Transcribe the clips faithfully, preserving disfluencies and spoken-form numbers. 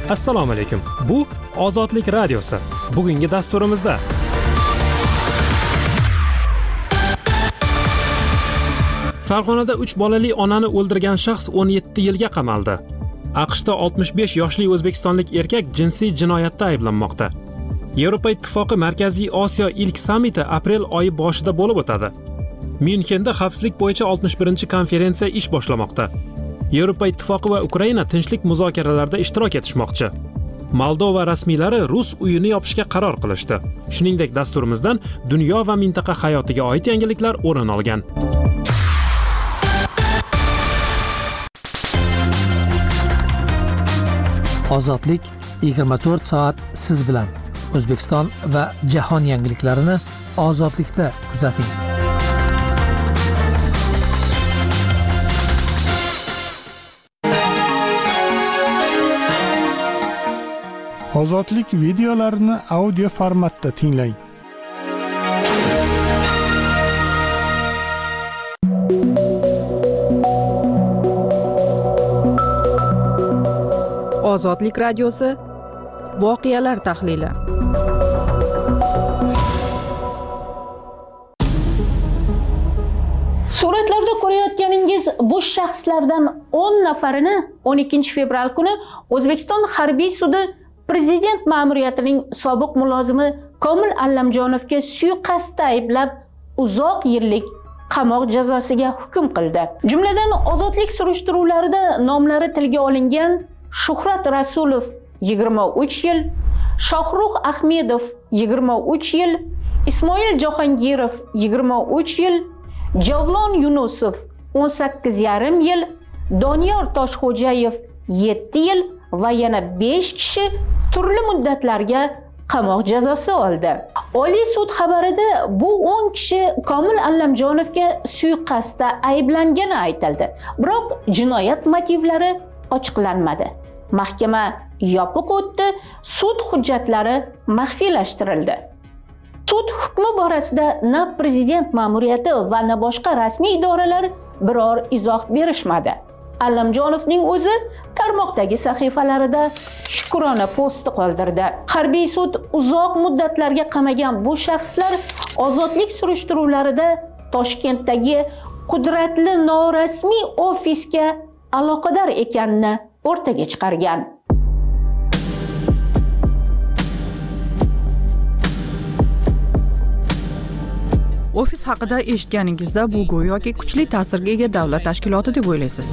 Assalomu alaykum. Bu Ozodlik radiosi. Bugungi dasturimizda Farg'onada uch bolali onani o'ldirgan shaxs o'n yetti yilga qamaldi. AQShda oltmish besh yoshli o'zbekistonlik erkak jinsiy jinoyatda ayblanmoqda. Yevropa Ittifoqi Markaziy Osiyo ilk sammiti aprel oyi boshida bo'lib o'tadi. Myunxenda xavfsizlik bo'yicha oltmish birinchi konferensiya ish boshlamoqda. Yevropa Ittifoqi va Ukraina tinchlik muzokaralarida ishtirok etishmoqchi. Moldova rasmiylari Rus uyini yopishga qaror qilishdi. Shuningdek, dasturimizdan dunyo va mintaqa hayotiga oid yangiliklar o'rin olgan. Ozodlik yigirma to'rt soat siz bilan. O'zbekiston va jahon yangiliklarini Ozodlikda kuzating. Ozodlik videolarini audio formatda tinglang. Ozodlik radiosi voqealar tahlili. Suratlarda ko'rayotganingiz bu shaxslardan o'n nafarini o'n ikkinchi fevral kuni O'zbekiston harbiy sudi Prezident ma'muriyatining sobiq mulozimi Komil Allamjonovga suiqasdda ayblab uzoq yillik qamoq jazosiga hukm qildi. Jumladan ozodlik surishtiruvlarida nomlari tilga olingan Shuhrat Rasulov yigirma uch yil, Shohrux Ahmedov yigirma uch yil, Ismoil Jahongirov yigirma uch yil, Javlon Yunusov o'n sakkiz yarim yil, Doniyor Toshxo'jayev yetti yil va yana besh kishi turli muddatlarga qamoq jazosi oldi. Oliy sud xabarida bu o'n kishi Komil Allamjonovga suiqasdda ayblangani aytildi. Biroq jinoyat motivlari ochiqlanmadi. Mahkama yopiq o'tdi, sud hujjatlari maxfiylashtirildi. Sud hukmi borasida na prezident ma'muriyati va na boshqa rasmiy idoralar biror izoh berishmadi. Allamjonovning o'zi tarmoqdagi sahifalarida shukrona posti qoldirdi. Harbiy sud uzoq muddatlarga qamagan bu shaxslar ozodlik surishtiruvlarida Toshkentdagi qudratli norasmiy ofisga aloqador ekanini o'rtaga chiqargan. Ofis haqida eshitganingizda bu go'yoki kuchli ta'sirga ega davlat tashkiloti deb o'ylaysiz.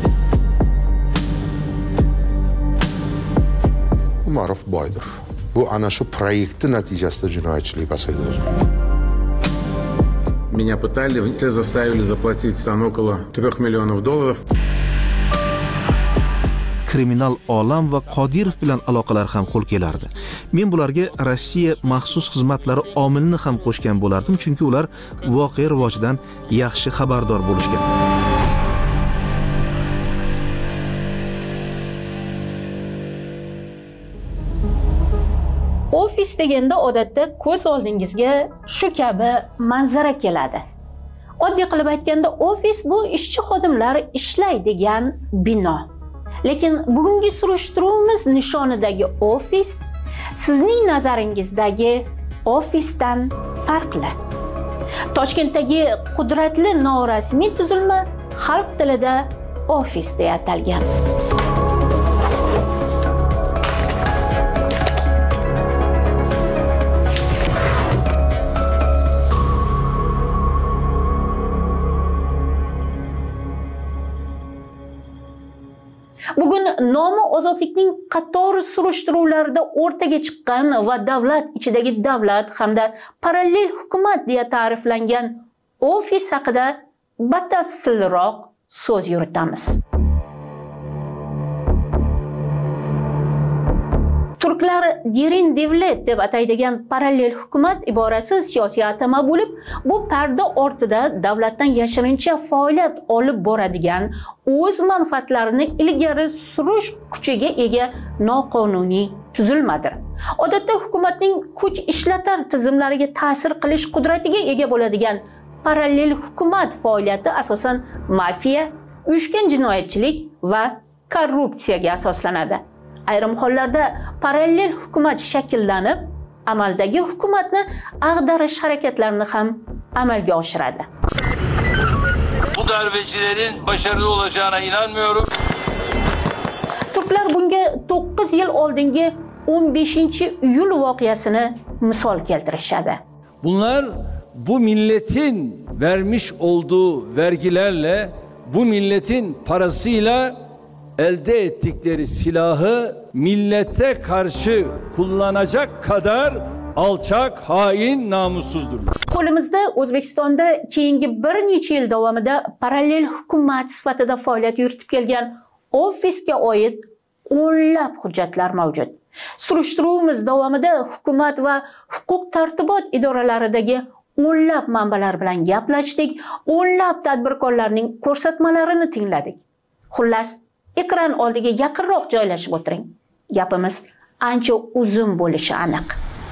Ma'ruf boydir. Bu ana shu proyektni natijasida jinoyatchilik pasaydi. Меня пытали, заставили заплатить там около трех миллионов долларов. Kriminal olam va Qodirov bilan aloqalar ham qo'l kelardi. Men bularga Rossiya maxsus xizmatlari omilini ham qo'shgan bo'lardim, chunki ular voqea rivojidan yaxshi xabardor bo'lishgan. Ofis deganda odatda ko'z oldingizga shu kabi manzara keladi. Oddiy qilib aytganda, ofis bu ishchi xodimlar ishlaydigan bino. Lekin bugungi surishtiruvimiz nishonidagi ofis sizning nazaringizdagi ofisdan farqli. Toshkentdagi qudratli norasmiy tuzilma xalq tilida ofis deya atalgan. Bugun nomi ozodlikning qator surishtiruvlarida o'rtaga chiqqan va davlat ichidagi davlat hamda parallel hukumat deya ta'riflangan ofis haqida batafsilroq so'z yuritamiz. Turklar Derin Devlet deb ataydigan parallel hukumat iborasi siyosiy atama bo'lib, bu parda ortida davlatdan yashirincha faoliyat olib boradigan, o'z manfaatlarini ilgari surish kuchiga ega noqonuniy tuzilmadir. Odatda hukumatning kuch ishlatar tizimlariga ta'sir qilish qudratiga ega bo'ladigan parallel hukumat faoliyati asosan mafiya, uyushgan jinoyatchilik va korrupsiyaga asoslanadi. Ayrim hollarda parallel hukumat shakllanib, amaldagi hukumatni ag'darish harakatlarini ham amalga oshiradi. Bu darbecilerin başarılı olacağına inanmıyorum. Turklar bunga to'qqiz yil oldingi o'n beshinchi iyul voqeasini misol keltirishadi. Bunlar bu milletin vermiş olduğu vergilerle, bu milletin parasıyla elde ettikleri silahı millete karşı kullanacak kadar alçak, hain, namussuzdurlar. Qo'limizda O'zbekistonda keyingi bir necha yil davomida parallel hukumat sifatida faoliyat yuritib kelgan ofisga oid o'nlab hujjatlar mavjud. Surishtiruvimiz davomida hukumat va huquq tartibot idoralaridagi o'nlab manbalar bilan gaplashdik, o'nlab tadbirkorlarning ko'rsatmalarini tingladik. Xullas, ekran oldiga yaqinroq joylashib o'tiring. Gapimiz ancha uzun bo'lishi aniq.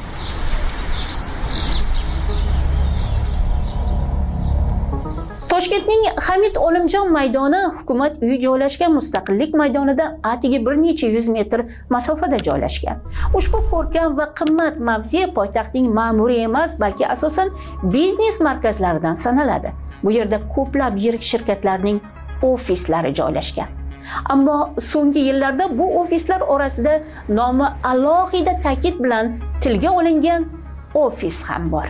Toshkentning Hamid Olimjon maydoni hukumat uyi joylashgan Mustaqillik maydonidan atigi bir necha yuz metr masofada joylashgan. Ushbu ko'rkam va qimmat mavze poytaxtning ma'muriy emas, balki asosan biznes markazlaridan sanaladi. Bu yerda ko'plab yirik shirkatlarning ofislari joylashgan. Ammo so'nggi yillarda bu ofislar orasida nomi alohida ta'kid bilan tilga olingan ofis ham bor.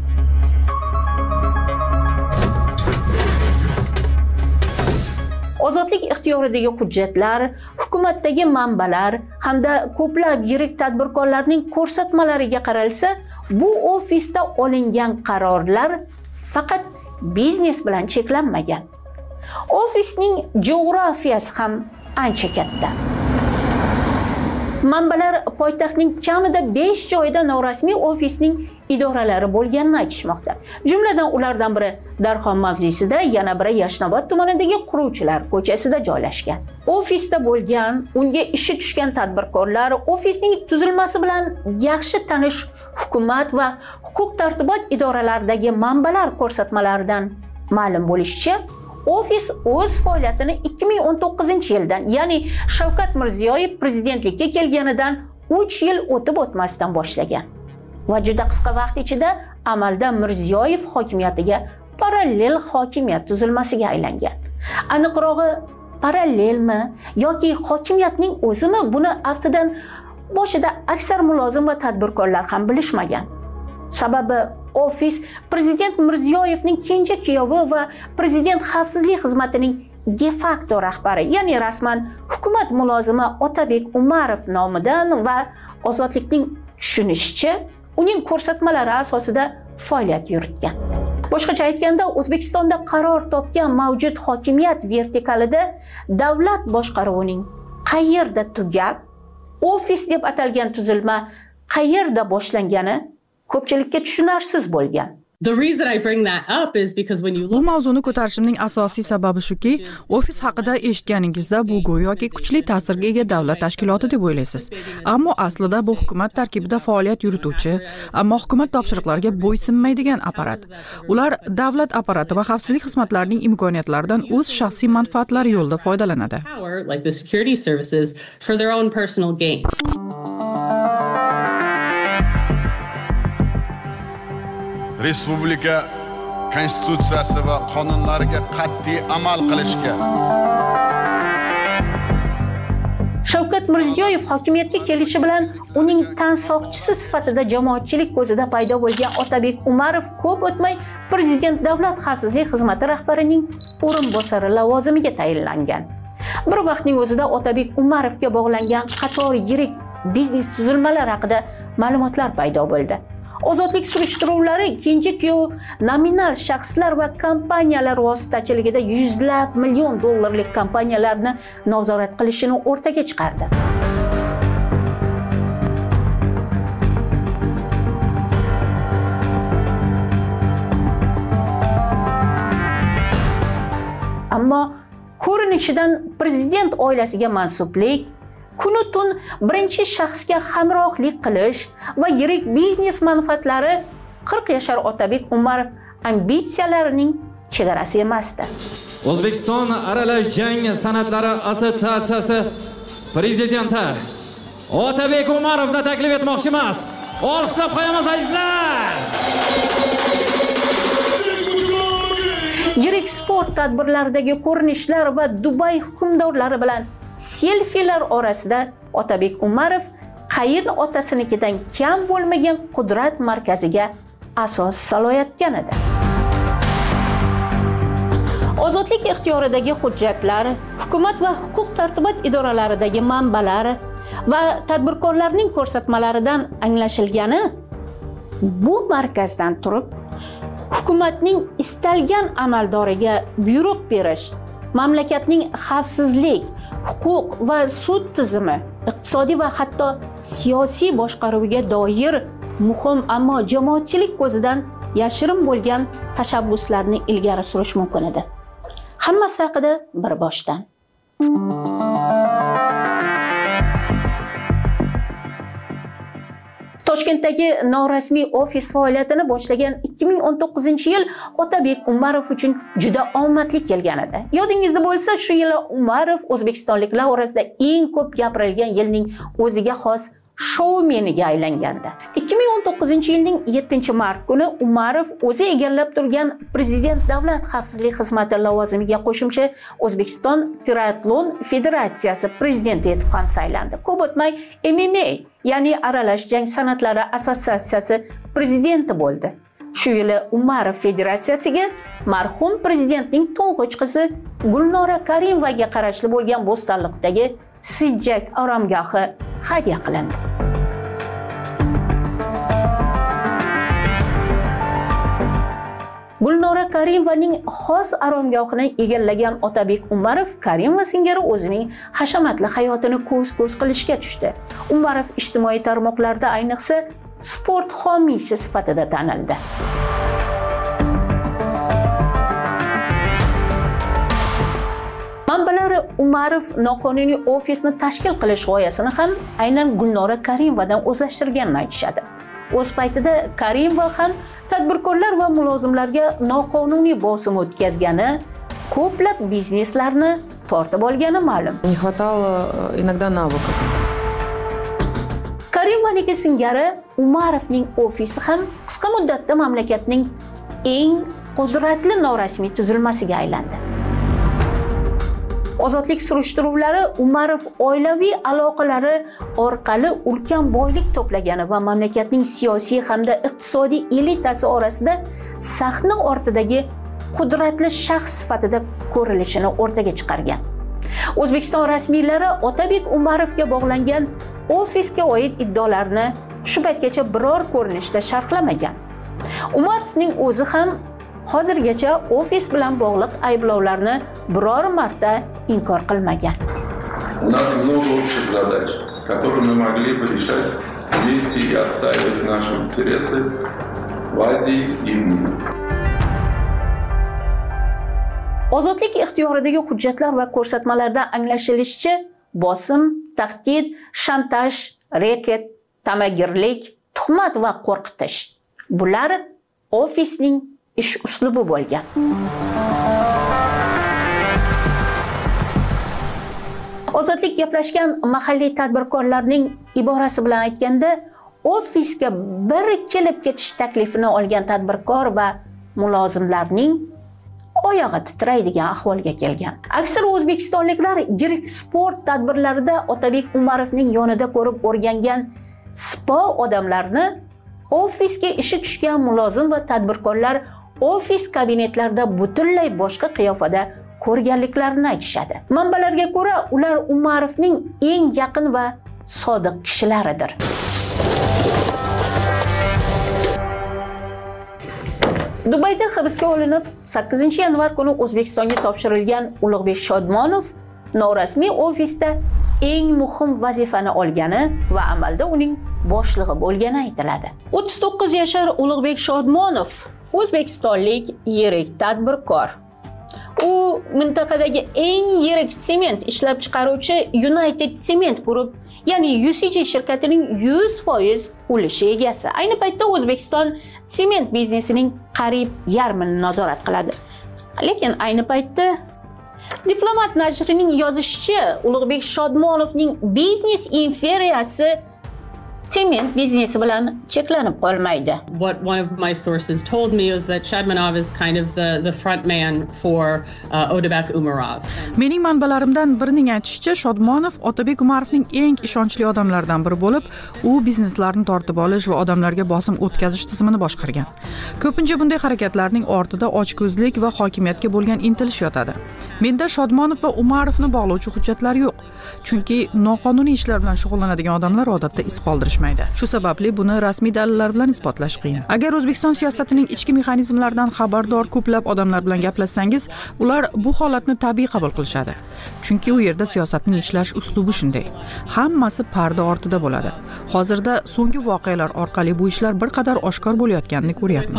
Ozodlik ixtiyoridagi hujjatlar, hukumatdagi manbalar hamda ko'plab yirik tadbirkorlarning ko'rsatmalariga qaralsa, bu ofisda olingan qarorlar faqat biznes bilan cheklanmagan. Ofisning geografiyasi ham ancha katta. Manbalar poytaxtning kamida besh joyida norasmiy ofisning idoralari bo'lganini aytishmoqda. Jumladan ulardan biri Darxon mavzesida, yana biri Yashnobod tumanidagi Quruvchilar ko'chasida joylashgan. Ofisda bo'lgan, unga ishi tushgan tadbirkorlar ofisning tuzilmasi bilan yaxshi tanish hukumat va huquq tartibot idoralaridagi manbalar ko'rsatmalaridan ma'lum bo'lishicha, ofis o'z faoliyatini ikki ming o'n to'qqizinchi yildan, ya'ni Shavkat Mirziyoyev prezidentlikka kelganidan uch yil o'tib o'tmasdan boshlagan. Va juda qisqa vaqt ichida amalda Mirziyoyev hokimiyatiga parallel hokimiyat tuzilmasiga aylangan. Aniqrog'i, parallelmi yoki hokimiyatning o'zimi, buni aftidan boshida aksar mulozim va tadbirkorlar ham bilishmagan. Sababi ofis prezident Mirziyoyevning kenja kuyovi va prezident xavfsizlik xizmatining de facto rahbari, ya'ni rasman hukumat mulozimi Otabek Umarov nomidan va Ozodlikning tushunishicha uning ko'rsatmalari asosida faoliyat yuritgan. Boshqacha aytganda, O'zbekistonda qaror topgan mavjud hokimiyat vertikalida davlat boshqaruvining qayerda tugab, ofis deb atalgan tuzilma qayerda boshlangani ko'pchilikka tushunarsiz bo'lgan. Bu mavzuni ko'tarishimning asosiy sababi shuki, ofis haqida eshitganingizda bu go'yoki kuchli ta'sirga ega davlat tashkiloti deb o'ylaysiz. Ammo aslida bu hukumat tarkibida faoliyat yurituvchi, ammo hukumat topshiriqlariga bo'ysunmaydigan apparat. Ular davlat apparati va xavfsizlik xizmatlarining imkoniyatlaridan o'z shaxsiy manfaatlari yo'lida foydalanadi. Respublika konstitutsiyasi va qonunlariga qat'iy amal qilishga. Shavkat Mirziyoyev hokimiyatga kelishi bilan uning tansoqchisi sifatida jamoatchilik ko'zida paydo bo'lgan Otabek Umarov ko'p o'tmay prezident davlat xavfsizlik xizmati rahbarining o'rinbosari lavozimiga tayinlangan. Bir vaqtning o'zida Otabek Umarovga bog'langan qator yirik biznes tuzilmalari haqida ma'lumotlar paydo bo'ldi. Ozodlik surishtiruvlari kenja kuyov nominal shaxslar va kompaniyalar vositachiligida yuzlab million dollarlik kompaniyalarni nazorat qilishini o'rtaga chiqardi. Ammo ko'rinishidan prezident oilasiga mansublik, kunu tun birinchi shaxsga hamrohlik qilish va yirik biznes manfaatlari qirq yashar Otabek Umarov ambitsiyalarining chegarasi emasdi. O'zbekiston aralash jang san'atlari assotsiatsiyasi prezidenti Otabek Umarovni taklif etmoqchimiz. Olqishlab qo'yamiz azizlar. Yirik sport tadbirlaridagi ko'rinishlar va Dubay hukmdorlari bilan selfilar orasida Otabek Umarov qayin otasinikidan kam bo'lmagan qudrat markaziga asos solayotgan edi. Ozodlik ixtiyoridagi hujjatlar, hukumat va huquq tartibot idoralaridagi manbalar va tadbirkorlarning ko'rsatmalaridan anglashilgani, bu markazdan turib hukumatning istalgan amaldoriga buyruq berish, mamlakatning xavfsizlik, huquq va sud tizimi, iqtisodiy va hatto siyosiy boshqaruviga doir muhim ammo jamoatchilik ko'zidan yashirin bo'lgan tashabbuslarni ilgari surish mumkin edi. Hammasi haqida bir boshdan. Toshkentdagi norasmiy ofis faoliyatini boshlagan ikki ming o'n to'qqizinchi yil Otabek Umarov uchun juda omadli kelgan edi. Yodingizda bo'lsa, shu yili Umarov o'zbekistonliklar orasida eng ko'p gapirilgan yilning o'ziga xos shoumeniga aylangandi. ikki ming o'n to'qqizinchi yilning yettinchi mart kuni Umarov o'zi egallab turgan Prezident Davlat xavfsizlik xizmati lavozimiga qo'shimcha O'zbekiston Triatlon Federatsiyasi prezidenti etib ham saylandi. Ko'p o'tmay M M A, ya'ni aralash jang san'atlari assotsiatsiyasi prezidenti bo'ldi. Shu yili Umarov federatsiyasiga marhum prezidentning to'ng'ich qizi Gulnora Karimovaga qarashli bo'lgan Bo'stonliqdagi Sijjak oromgohi hadya qilindi. Gulnora Karimovaning xos oromgohini egallagan Otabek Umarov Karimova singari o'zining hashamatli hayotini ko'z-ko'z qilishga tushdi. Umarov ijtimoiy tarmoqlarda ayniqsa sport homiysi sifatida tanildi. Manbalari Umarov noqonuniy ofisni tashkil qilish g'oyasini ham aynan Gulnora Karimovadan o'zlashtirganini aytishadi. O'z paytida Karimova ham tadbirkorlar va mulozimlarga noqonuniy bosim o'tkazgani, ko'plab bizneslarni tortib olgani ma'lum. Не хватало иногда навыков. Karimovaning singari Umarovning ofisi ham qisqa muddatda mamlakatning eng qudratli norasmiy tuzilmasiga aylandi. Ozodlik surishtiruvlari Umarov oilaviy aloqalari orqali ulkan boylik to'plagani va mamlakatning siyosiy hamda iqtisodiy elitasi orasida sahna ortidagi qudratli shaxs sifatida ko'rilishini o'rtaga chiqargan. O'zbekiston rasmiylari Otabek Umarovga bog'langan ofisga oid iddaolarni shu paytgacha biror ko'rinishda sharhlamagan. Umarovning o'zi ham hozirgacha ofis bilan bog'liq ayblovlarni biror marta inkor qilmagan. У нас много общих задач, которые мы могли бы решать вместе и отстаивать наши интересы в Азии и в мире. Ozodlik ixtiyoridagi hujjatlar va ko'rsatmalardan anglashilishicha, bosim, tahdid, shantaj, reket, tamagirlik, tuhmat va qo'rqitish. Bular ofisning ish uslubi bo'lgan. Ozodlik gaplashgan mahalliy tadbirkorlarning iborasi bilan aytganda, ofisga bir kelib ketish taklifini olgan tadbirkor va mulozimlarning oyog'i titraydigan ahvolga kelgan. Aksar o'zbekistonliklar yirik sport tadbirlarida Otabek Umarovning yonida ko'rib o'rgangan spo odamlarni ofisga ishi tushgan mulozim va tadbirkorlar ofis kabinetlarida butunlay boshqa qiyofada ko'rganliklarini aytishadi. Manbalarga ko'ra, ular Umarovning eng yaqin va sodiq kishilaridir. Dubayda hibsga olinib, sakkizinchi yanvar kuni O'zbekistonga topshirilgan Ulug'bek Shodmonov norasmiy ofisda eng muhim vazifani olgani va amalda uning boshlig'i bo'lgani aytiladi. o'ttiz to'qqiz yashar Ulug'bek Shodmonov o'zbekistonlik yirik tadbirkor. U mintaqadagi eng yirik sement ishlab chiqaruvchi United Cement Group, ya'ni U C G shirkatining yuz foiz ulushi egasi. Ayni paytda O'zbekiston sement biznesining qariyb yarmini nazorat qiladi. Lekin ayni paytda Diplomat nashrining yozishicha, Ulug'bek Shodmonovning biznes imperiyasi sement biznesi bilan cheklanib qolmaydi. What one of my sources told me was that Shadmanov is kind of the the front man for uh, Otabek Umarov. Mening manbalarimdan birining aytishicha, Shodmonov Otabek Umarovning eng ishonchli odamlaridan biri bo'lib, u bizneslarni tortib olish va odamlarga bosim o'tkazish tizimini boshqargan. Ko'pincha bunday harakatlarning ortida ochko'zlik va hokimiyatga bo'lgan intilish yotadi. Menda Shodmonov va Umarovni bog'lovchi hujjatlar yo'q, chunki noqonuniy ishlar bilan shug'ullanadigan odamlar odatda iz qoldirish. Shu sababli buni rasmiy dalillar bilan isbotlash qiyin. Agar O'zbekiston siyosatining ichki mexanizmlaridan xabardor ko'plab odamlar bilan gaplashsangiz, ular bu holatni tabiiy qabul qilishadi. Chunki u yerda siyosatning ishlash uslubi shunday. Hammasi parda ortida bo'ladi. Hozirda so'nggi voqealar orqali bu ishlar bir qadar oshkor bo'layotganini ko'ryapmiz.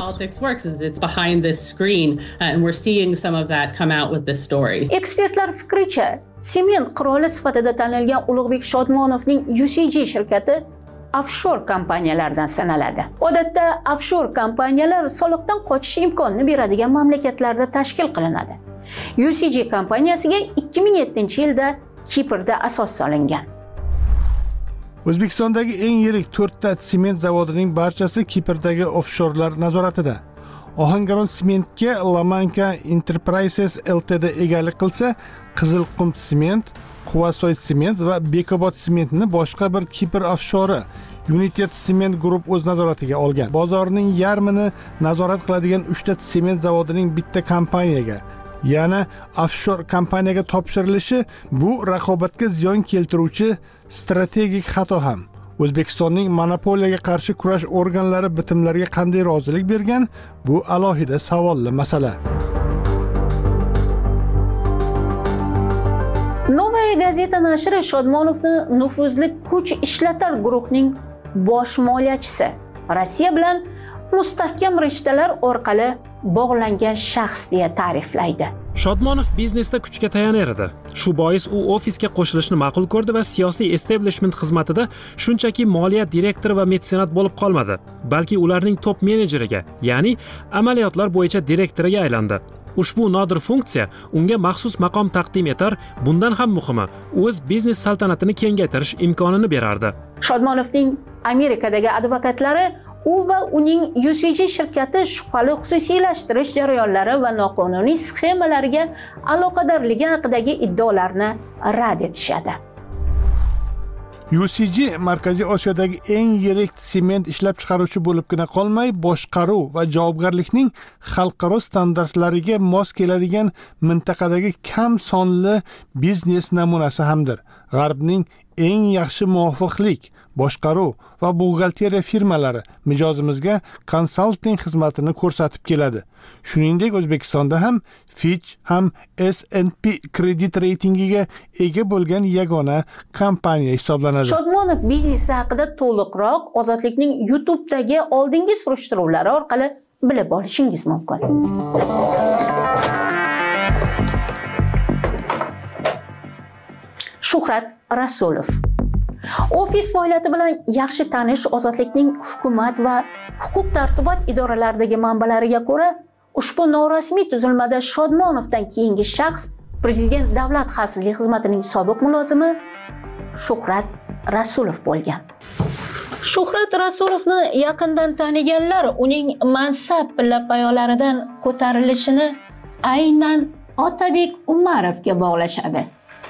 Ekspertlar fikricha, sement qiroli sifatida tanilgan Ulug'bek Shodmonovning U C G shirkati offshore kompaniyalardan sanaladi. Odatda offshore kompaniyalar soliqdan qochish imkonini beradigan mamlakatlarda tashkil qilinadi. U C G kompaniyasiga ikki ming yettinchi yilda Kiprda asos solingan. O'zbekistondagi eng yirik to'rtta sement zavodining barchasi Kiprdagi offshorlar nazoratida. Ohangaron sementga Lamanka Enterprises Ltd egalik qilsa, Qizilqum sement, Quvasoy sement va Bekobod sementni boshqa bir Kipr offshori United Cement Group o'z nazoratiga olgan. Bozorning yarmini nazorat qiladigan uchta sement zavodining bitta kompaniyaga, yana offshore kompaniyaga topshirilishi bu raqobatga ziyon keltiruvchi strategik xato ham. O'zbekistonning monopoliyaga qarshi kurash organlari bitimlarga qanday rozilik bergan? Bu alohida savolli masala. Novaya gazeta nashri Shodmonovni nufuzli kuch ishlatar guruhning bosh moliyachisi, Rossiya bilan mustahkam rishtalar orqali bog'langan shaxs deya ta'riflaydi. Shodmonov biznesda kuchga tayanar edi. Shu bois u ofisga qo'shilishni ma'qul ko'rdi va siyosiy establishment xizmatida shunchaki moliya direktori va metsenat bo'lib qolmadi, balki ularning top menejeriga, ya'ni amaliyotlar bo'yicha direktoriga aylandi. Ushbu nodir funksiya unga maxsus maqom taqdim etar, bundan ham muhimi, o'z biznes saltanatini kengaytirish imkonini berardi. Shodmonovning Amerikadagi advokatlari u va uning U C G shirkati shubhali xususiylashtirish jarayonlari va noqonuniy sxemalarga aloqadorligi haqidagi iddaolarni rad etishadi. U C G Markaziy Osiyodagi eng yirik sement ishlab chiqaruvchi bo'libgina qolmay, boshqaruv va javobgarlikning xalqaro standartlariga mos keladigan mintaqadagi kam sonli biznes namunasi hamdir. G'arbning eng yaxshi muvofiqlik, boshqaruv va buxgalteriya firmalari mijozimizga konsalting xizmatini ko'rsatib keladi. Shuningdek, O'zbekistonda ham Fitch ham S and P kredit reytingiga ega bo'lgan yagona kompaniya hisoblanadi. Shodmonov biznesi haqida to'liqroq Ozodlikning YouTube'dagi oldingi surishtiruvlari orqali bilib olishingiz mumkin. Shuhrat Rasulov. Ofis faoliyati bilan yaxshi tanish Ozodlikning hukumat va huquq tartibot idoralaridagi manbalariga ko'ra, ushbu norasmiy tuzilmada Shodmonovdan keyingi shaxs Prezident Davlat xavfsizlik xizmatining sobiq mulozimi Shuhrat Rasulov bo'lgan. Shuhrat Rasulovni yaqindan taniganlar uning mansab pilla-payolaridan ko'tarilishini aynan Otabek Umarovga bog'lashadi.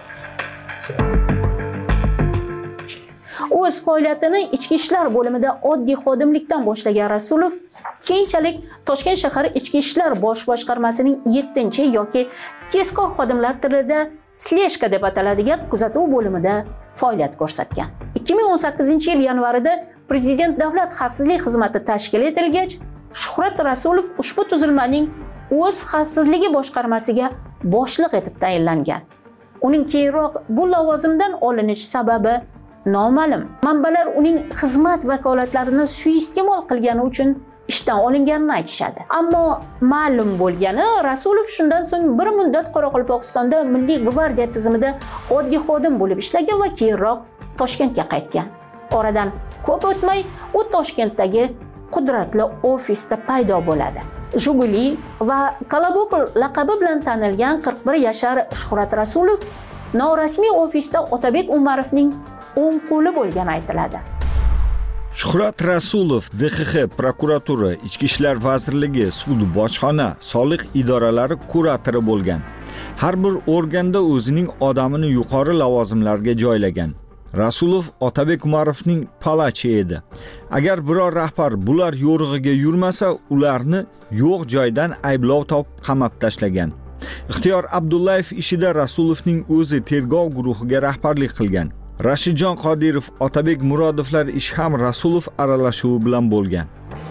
O'z faoliyatini ichki ishlar bo'limida oddiy xodimlikdan boshlagan Rasulov keyinchalik Toshkent shahar ichki ishlar bosh boshqarmasining yettinchi yoki tezkor xodimlar tilida sleshka deb ataladigan kuzatuv bo'limida faoliyat ko'rsatgan. ikki ming o'n sakkizinchi yil yanvarida Prezident Davlat xavfsizlik xizmati tashkil etilgach, Shuhrat Rasulov ushbu tuzilmaning o'z xavfsizligi boshqarmasiga boshliq etib tayinlangan. Uning keyinroq bu lavozimdan olinish sababi noma'lum. Manbalar uning xizmat vakolatlarini suiiste'mol qilgani uchun ishdan olinganini aytishadi. Ammo ma'lum bo'lgani, Rasulov shundan so'ng bir muddat Qoraqalpog'istonda Milliy gvardiya tizimida oddiy xodim bo'lib ishlagan va keyinroq Toshkentga qaytgan. Oradan ko'p o'tmay u Toshkentdagi qudratli ofisda paydo bo'ladi. Juguli va Kolobok laqabi bilan tanilgan qirq bir yashar Shuhrat Rasulov norasmiy ofisda Otabek Umarovning o'ng qo'li bo'lgani aytiladi. Shuhrat Rasulov D X X prokuratura, Ichki ishlar vazirligi, sud, bojxona, soliq idoralari kuratori bo'lgan. Har bir organda o'zining odamini yuqori lavozimlarga joylagan. Rasulov Otabek Umarovning palachi edi. Agar biror rahbar bular yo'rig'iga yurmasa, ularni yo'q joydan ayblov topib qamab tashlagan. Ixtiyor Abdullayev ishida Rasulovning o'zi tergov guruhiga rahbarlik qilgan. Rashidjon Qodirov, Otabek Murodovlar ish ham Rasulov aralashuvi bilan bo'lgan.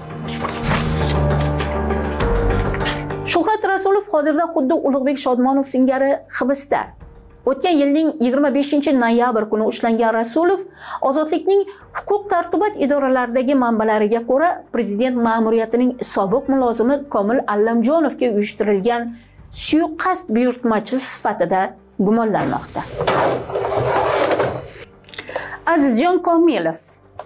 Shuhrat Rasulov hozirda xuddi Ulug'bek Shodmonov singari hibsda. O'tgan yilning yigirma beshinchi noyabr kuni ushlangan Rasulov ozodlikning huquq tartibot idoralaridagi manbalariga ko'ra prezident ma'muriyatining sobiq mulozimi Komil Allamjonovga uyushtirilgan suiqasd buyurtmachisi sifatida gumonlanmoqda. Azizjon Komilov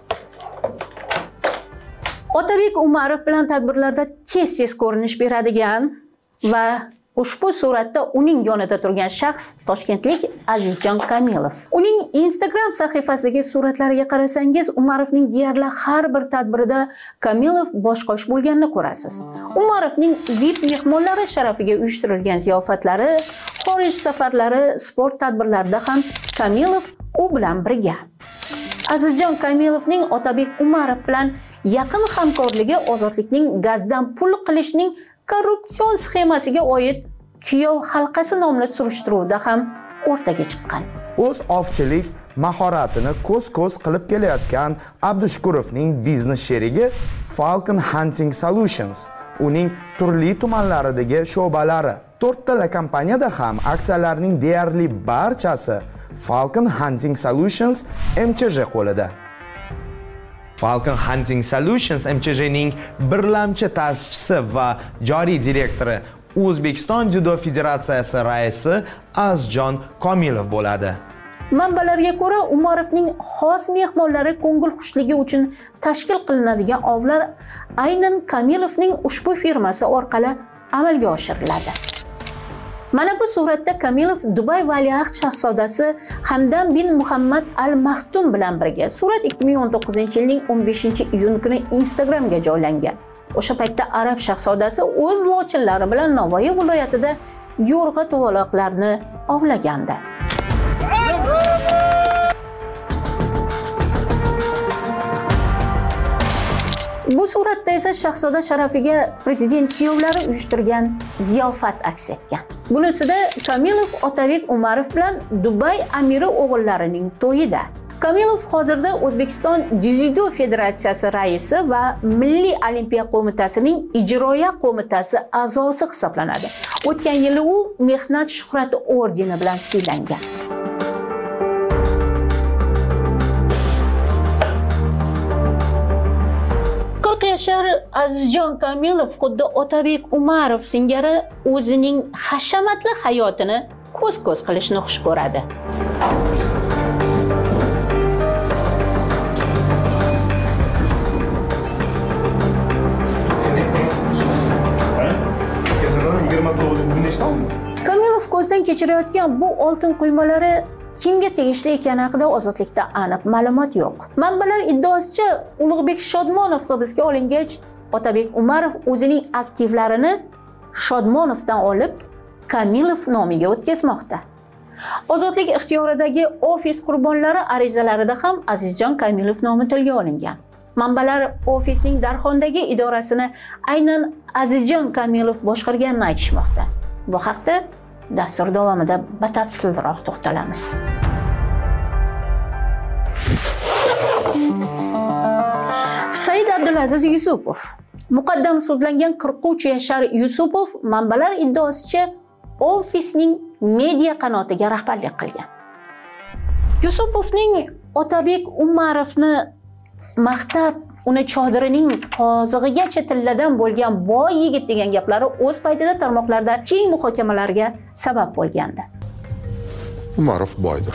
Otabek Umarov bilan tadbirlarda tez-tez ko'rinish beradigan va ushbu suratda uning yonida turgan shaxs toshkentlik Azizjon Komilov. Uning Instagram sahifasidagi suratlariga qarasangiz, Umarovning deyarli har bir tadbirida Komilov boshqosh bo'lganini ko'rasiz. Umarovning V I P mehmonlari sharafiga uyushtirilgan ziyofatlari, xorij safarlari, sport tadbirlarida ham Komilov u bilan birga. Azizjon Komilovning Otabek Umarov bilan yaqin hamkorligi ozodlikning gazdan pul qilishning korrupsion sxemasiga oid Kuyov halqasi nomli surishtiruvda ham o'rtaga chiqqan. O'z ovchilik mahoratini ko'z-ko'z qilib kelayotgan Abdushukurovning biznes sherigi Falcon Hunting Solutions, uning turli tumanlaridagi sho'balari, to'rttala kompaniyada ham aksiyalarning deyarli barchasi Falcon Hunting Solutions M Ch J qo'lida. Falcon Hunting Solutions M Ch J'ning birlamchi ta'sischisi va joriy direktori O'zbekiston Judo Federatsiyasi raisi Azizjon Komilov bo'ladi. Manbalarga ko'ra, Umarovning xos mehmonlari ko'ngil xushligi uchun tashkil qilinadigan ovlar aynan Komilovning ushbu firmasi orqali amalga oshiriladi. Mana bu suratda Komilov Dubay valiahd shahzodasi Hamdam bin Muhammad Al Maxtum bilan birga. Surat ikki ming o'n to'qqizinchi yilning o'n beshinchi iyun kuni Instagramga joylangan. O'sha paytda arab shahzodasi o'z lochinlari bilan Navoiy viloyatida yo'rg'a to'g'aloqlarni ovlagandi. Bu suratda esa shahzoda sharafiga prezident kuyovlari uyushtirgan ziyofat aks etgan. Bunisida Komilov Otabek Umarov bilan Dubay amiri o'g'illarining to'yida. Komilov hozirda O'zbekiston Dzyudo Federatsiyasi raisi va Milliy olimpiya qo'mitasining ijroiya qo'mitasi a'zosi hisoblanadi. O'tgan yili u Mehnat shuhrati ordeni bilan siylangan. qirq yashar Azizjon Komilov xuddi Otabek Umarov singari o'zining hashamatli hayotini ko'z-ko'z qilishni xush ko'radi. Komilov ko'zdan kechirayotgan bu oltin quymalari kimga tegishli ekani haqida ozodlikda aniq ma'lumot yo'q. Manbalar iddaosicha Ulug'bek Shodmonov hibsga olingach, Otabek Umarov o'zining aktivlarini Shodmonovdan olib, Komilov nomiga o'tkazmoqda. Ozodlik ixtiyoridagi ofis qurbonlari arizalarida ham Azizjon Komilov nomi tilga olingan. Manbalar ofisning Darxondagi idorasini aynan Azizjon Komilov boshqarganini aytishmoqda. Bu haqda dastur davomida batafsilroq to'xtalamiz. Said Abdulaziz Yusupov. Muqaddam sudlangan qirq uch yashar Yusupov manbalar iddaosicha ofisning media qanotiga rahbarlik qilgan. Yusupovning Otabek Umarovni maqtab, uni chodirining qozig'igacha tilladan bo'lgan boy yigit degan gaplari o'z paytida tarmoqlarda keng muhokamalarga sabab bo'lgandi. Umarov boydir.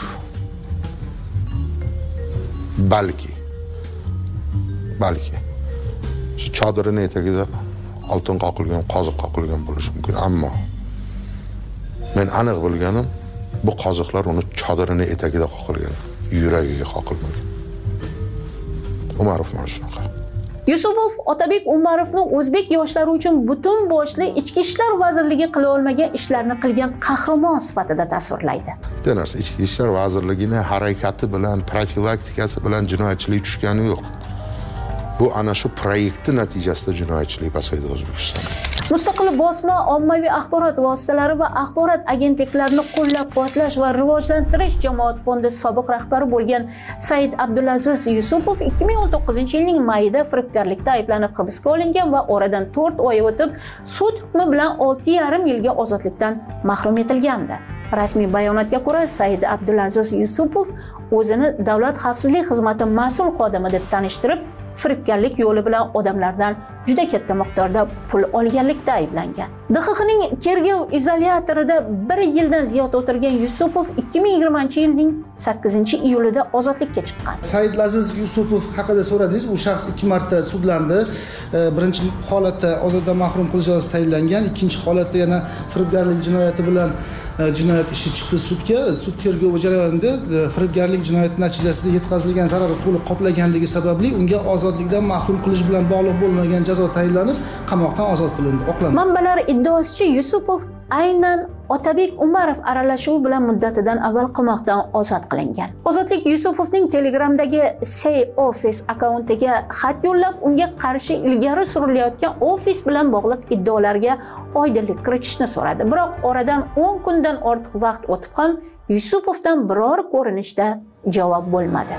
Balki. Balki. Shu chodirini etagida oltin qoqilgan, qoziq qoqilgan bo'lishi mumkin, ammo men aniq bilganim bu qoziqlar uni chodirini etagida qoqilgan, yuragiga qoqilmagan. Umarov mana shunaqa. Yusupov Otabek Umarovning o'zbek yoshlari uchun butun boshli ichki ishlar vazirligi qila olmagan ishlarni qilgan qahramon sifatida tasvirlaydi. Bitta narsa, ichki ishlar vazirligining harakati bilan, profilaktikasi bilan jinoyatchilik tushgani yo'q. Bu ana shu proyektni natijasida jinoyatchilik pasaydi O'zbekistonda. Mustaqil bosma, ommaviy axborot vositalari va axborot agentliklarini qo'llab-quvvatlash va rivojlantirish jamoat fondi sobiq rahbari bo'lgan Said Abdulaziz Yusupov ikki ming o'n to'qqizinchi yilning mayida firibgarlikda ayblanib hibsga olingan va oradan to'rt oy o'tib sud hukmi bilan olti yarim yilga ozodlikdan mahrum etilgandi. Rasmiy bayonotga ko'ra, Said Abdulaziz Yusupov o'zini Davlat xavfsizlik xizmati mas'ul xodimi deb tanishtirib, firibgarlik yo'li bilan odamlardan juda katta miqdorda pul olganlikda ayblangan. D X X'ning tergov izolyatorida bir yildan ziyod o'tirgan Yusupov ikki ming yigirmanchi yilning sakkizinchi iyulida ozodlikka chiqqan. Saidlaziz Yusupov haqida so'radingiz. U shaxs ikki marta sudlandi. Birinchi holatda ozoddan mahrum qilish jazosi tayinlangan, ikkinchi holatda yana firibgarlik jinoyati bilan jinoyat ishi chiqdi sudga. Sud tergovi jarayonida firibgarlik jinoyati natijasida yetkazilgan zararni to'liq qoplaganligi sababli unga ozodlikdan mahrum qilish bilan bog'liq bo'lmagan jazo tayinlanib, qamoqdan ozod qilindi, oqlandi. Manbalar iddaosicha Yusupov aynan Otabek Umarov aralashuvi bilan muddatidan avval qamoqdan ozod qilingan. Ozodlik Yusupovning Telegramdagi Say Office akkauntiga xat yo'llab, unga qarshi ilgari surilayotgan ofis bilan bog'liq iddaolarga oydinlik kiritishni so'radi. Biroq oradan o'n kundan ortiq vaqt o'tib ham Yusupovdan biror ko'rinishda javob bo'lmadi.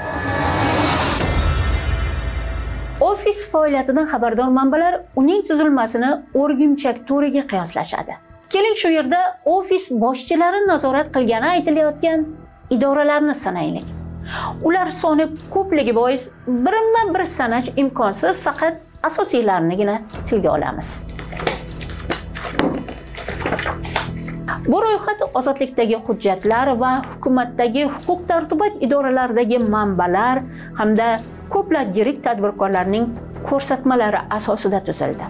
Ofis faoliyatidan xabardor manbalar uning tuzilmasini o'rgimchak to'riga qiyoslashadi. Keling shu yerda ofis boshchilari nazorat qilgani aytilayotgan idoralarni sanaylik. Ular soni ko'pligi bois birma-bir sanash imkonsiz, faqat asosiylarnigina tilga olamiz. Bu ro'yxat ozodlikdagi hujjatlar va hukumatdagi huquq-tartibot idoralaridagi manbalar hamda ko'plab yirik tadbirkorlarning ko'rsatmalari asosida tuzildi.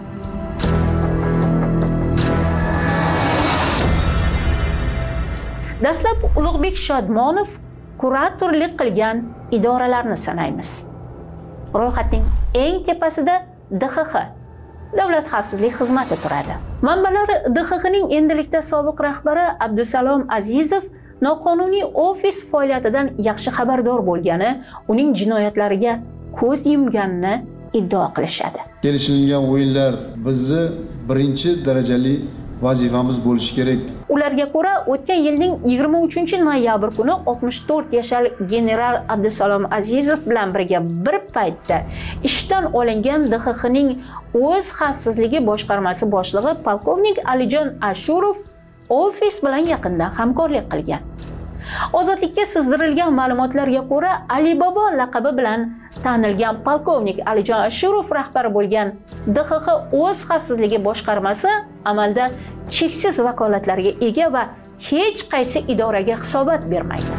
Dastlab Ulug'bek Shodmonov kuratorlik qilgan idoralarni sanaymiz. Ro'yxatning eng tepasida D X X, Davlat xavfsizlik xizmati turadi. Manbalar D X X'ning endilikda sobiq rahbari Abdusalom Azizov noqonuniy ofis faoliyatidan yaxshi xabardor bo'lgani, uning jinoyatlariga ko'z yumganini iddao qilishadi. Kelishilgan o'yinlar bizni birinchi darajali vazifamiz bo'lishi kerak. Ularga ko'ra, o'tgan yilning yigirma uchinchi noyabr kuni oltmish to'rt yashar general Abdusalom Azizov bilan birga bir paytda ishdan olingan D X X'ning o'z xavfsizligi boshqarmasi boshlig'i polkovnik Alijon Ashurov ofis bilan yaqindan hamkorlik qilgan. Ozodlikka sizdirilgan ma'lumotlarga ko'ra, Alibaba laqabi bilan tanilgan polkovnik Alijon Ashurov rahbari bo'lgan D X X o'z xavfsizligi boshqarmasi amalda cheksiz vakolatlarga ega va hech qaysi idoraga hisobot bermaydi.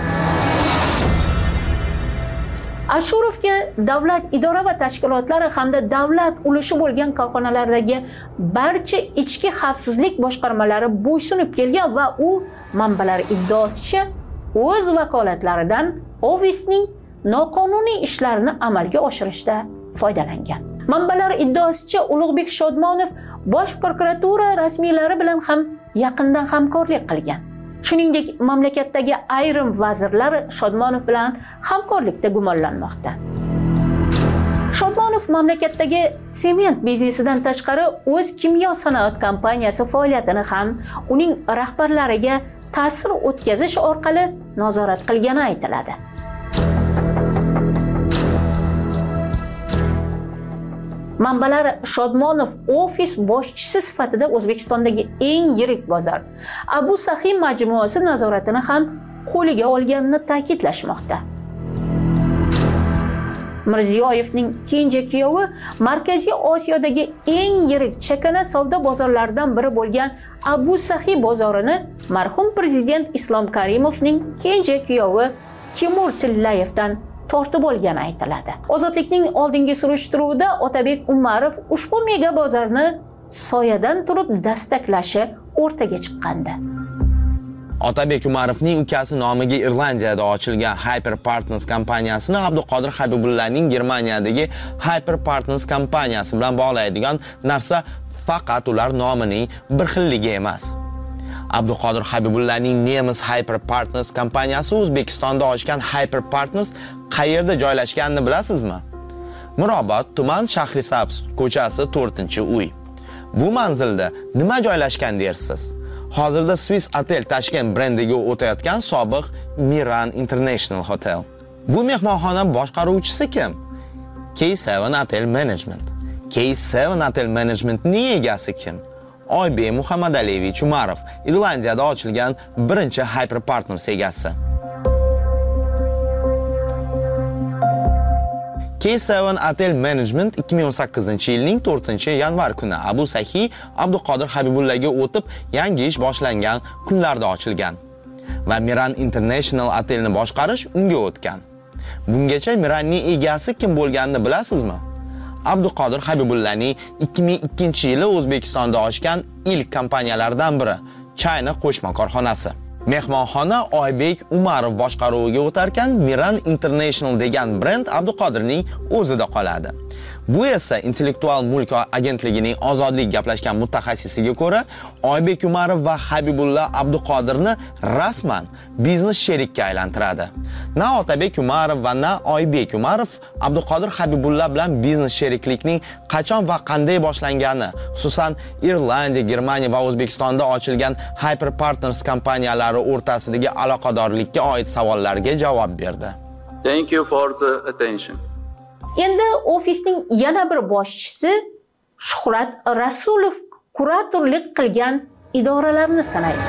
Ashurovga davlat idora va tashkilotlari hamda davlat ulushi bo'lgan korxonalardagi barcha ichki xavfsizlik boshqarmalari bo'ysunib kelgan va u manbalar iddaosicha o'z vakolatlaridan ofisning noqonuniy ishlarini amalga oshirishda foydalangan. Manbalar iddaosicha Ulug'bek Shodmonov Bosh prokuratura rasmiylari bilan ham yaqindan hamkorlik qilgan. Shuningdek, mamlakatdagi ayrim vazirlar Shodmonov bilan hamkorlikda gumonlanmoqda. Shodmonov mamlakatdagi sement biznesidan tashqari o'z kimyo sanoat kompaniyasi faoliyatini ham uning rahbarlariga ta'sir o'tkazish orqali nazorat qilgani aytiladi. Manbalar Shodmonov ofis boshchisi sifatida O'zbekistondagi eng yirik bozor Abu Sahi majmuasi nazoratini ham qo'liga olganini ta'kidlashmoqda. Mirziyoyevning kenja kuyovi Markaziy Osiyodagi eng yirik chakana savdo bozorlaridan biri bo'lgan Abu Sahi bozorini marhum prezident Islom Karimovning kenja kuyovi Timur Tillayevdan tortib olgani aytiladi. Ozodlikning oldingi surishtiruvida Otabek Umarov ushbu mega bozorni soyadan turib dastaklashi o'rtaga chiqqandi. Otabek Umarovning ukasi nomiga Irlandiyada ochilgan Hyper Partners kompaniyasini Abduqodir Habibullaning Germaniyadagi Hyper Partners kompaniyasi bilan bog'laydigan narsa faqat ular nomining bir xilligi emas. Abduqodir Habibullaning Nemis Hyper Partners kompaniyasi O'zbekistonda ochgan Hyper Partners qayerda joylashganini bilasizmi? Mirobod tuman Shahrisabz ko'chasi to'rtinchi uy. Bu manzilda nima joylashgan dersiz? Hozirda Swiss Hotel Tashkent brendiga o'tayotgan sobiq Miran International Hotel. Bu mehmonxona boshqaruvchisi kim? K seven Hotel Management. K seven Hotel Managementning egasi kim? Oybek Muhammadaliyevich Umarov, Irlandiyada ochilgan birinchi Hyper Partners egasi. K seven Hotel Management ikki ming o'n sakkizinchi yilning to'rtinchi yanvar kuni Abu Sahi Abduqodir Habibullaga o'tib yangi ish boshlangan kunlarda ochilgan va Miran International Hotelni boshqarish unga o'tgan. Bungacha Miranning egasi kim bo'lganini bilasizmi? Abduqodir Habibullaning ikki ming ikkinchi yili O'zbekistonda ochgan ilk kompaniyalardan biri China qo'shma korxonasi. Mehmonxona Oybek Umarov boshqaruviga o'tarkan Miran International degan brend Abduqodirning o'zida qoladi. Bu esa Intellektual mulk agentligining ozodlik gaplashgan mutaxassisiga ko'ra, Oybek Umarov va Habibulla Abduqodirni rasman biznes sherikka aylantiradi. Na Otabek Umarov va na Oybek Umarov Abduqodir Habibulla bilan biznes sheriklikning qachon va qanday boshlangani, xususan Irlandiya, Germaniya va O'zbekistonda ochilgan Hyper Partners kompaniyalari o'rtasidagi aloqadorlikka oid savollarga javob berdi. Thank you for the attention. Endi ofisning yana bir boshchisi Shuhrat Rasulov kuratorlik qilgan idoralarni sanaydi.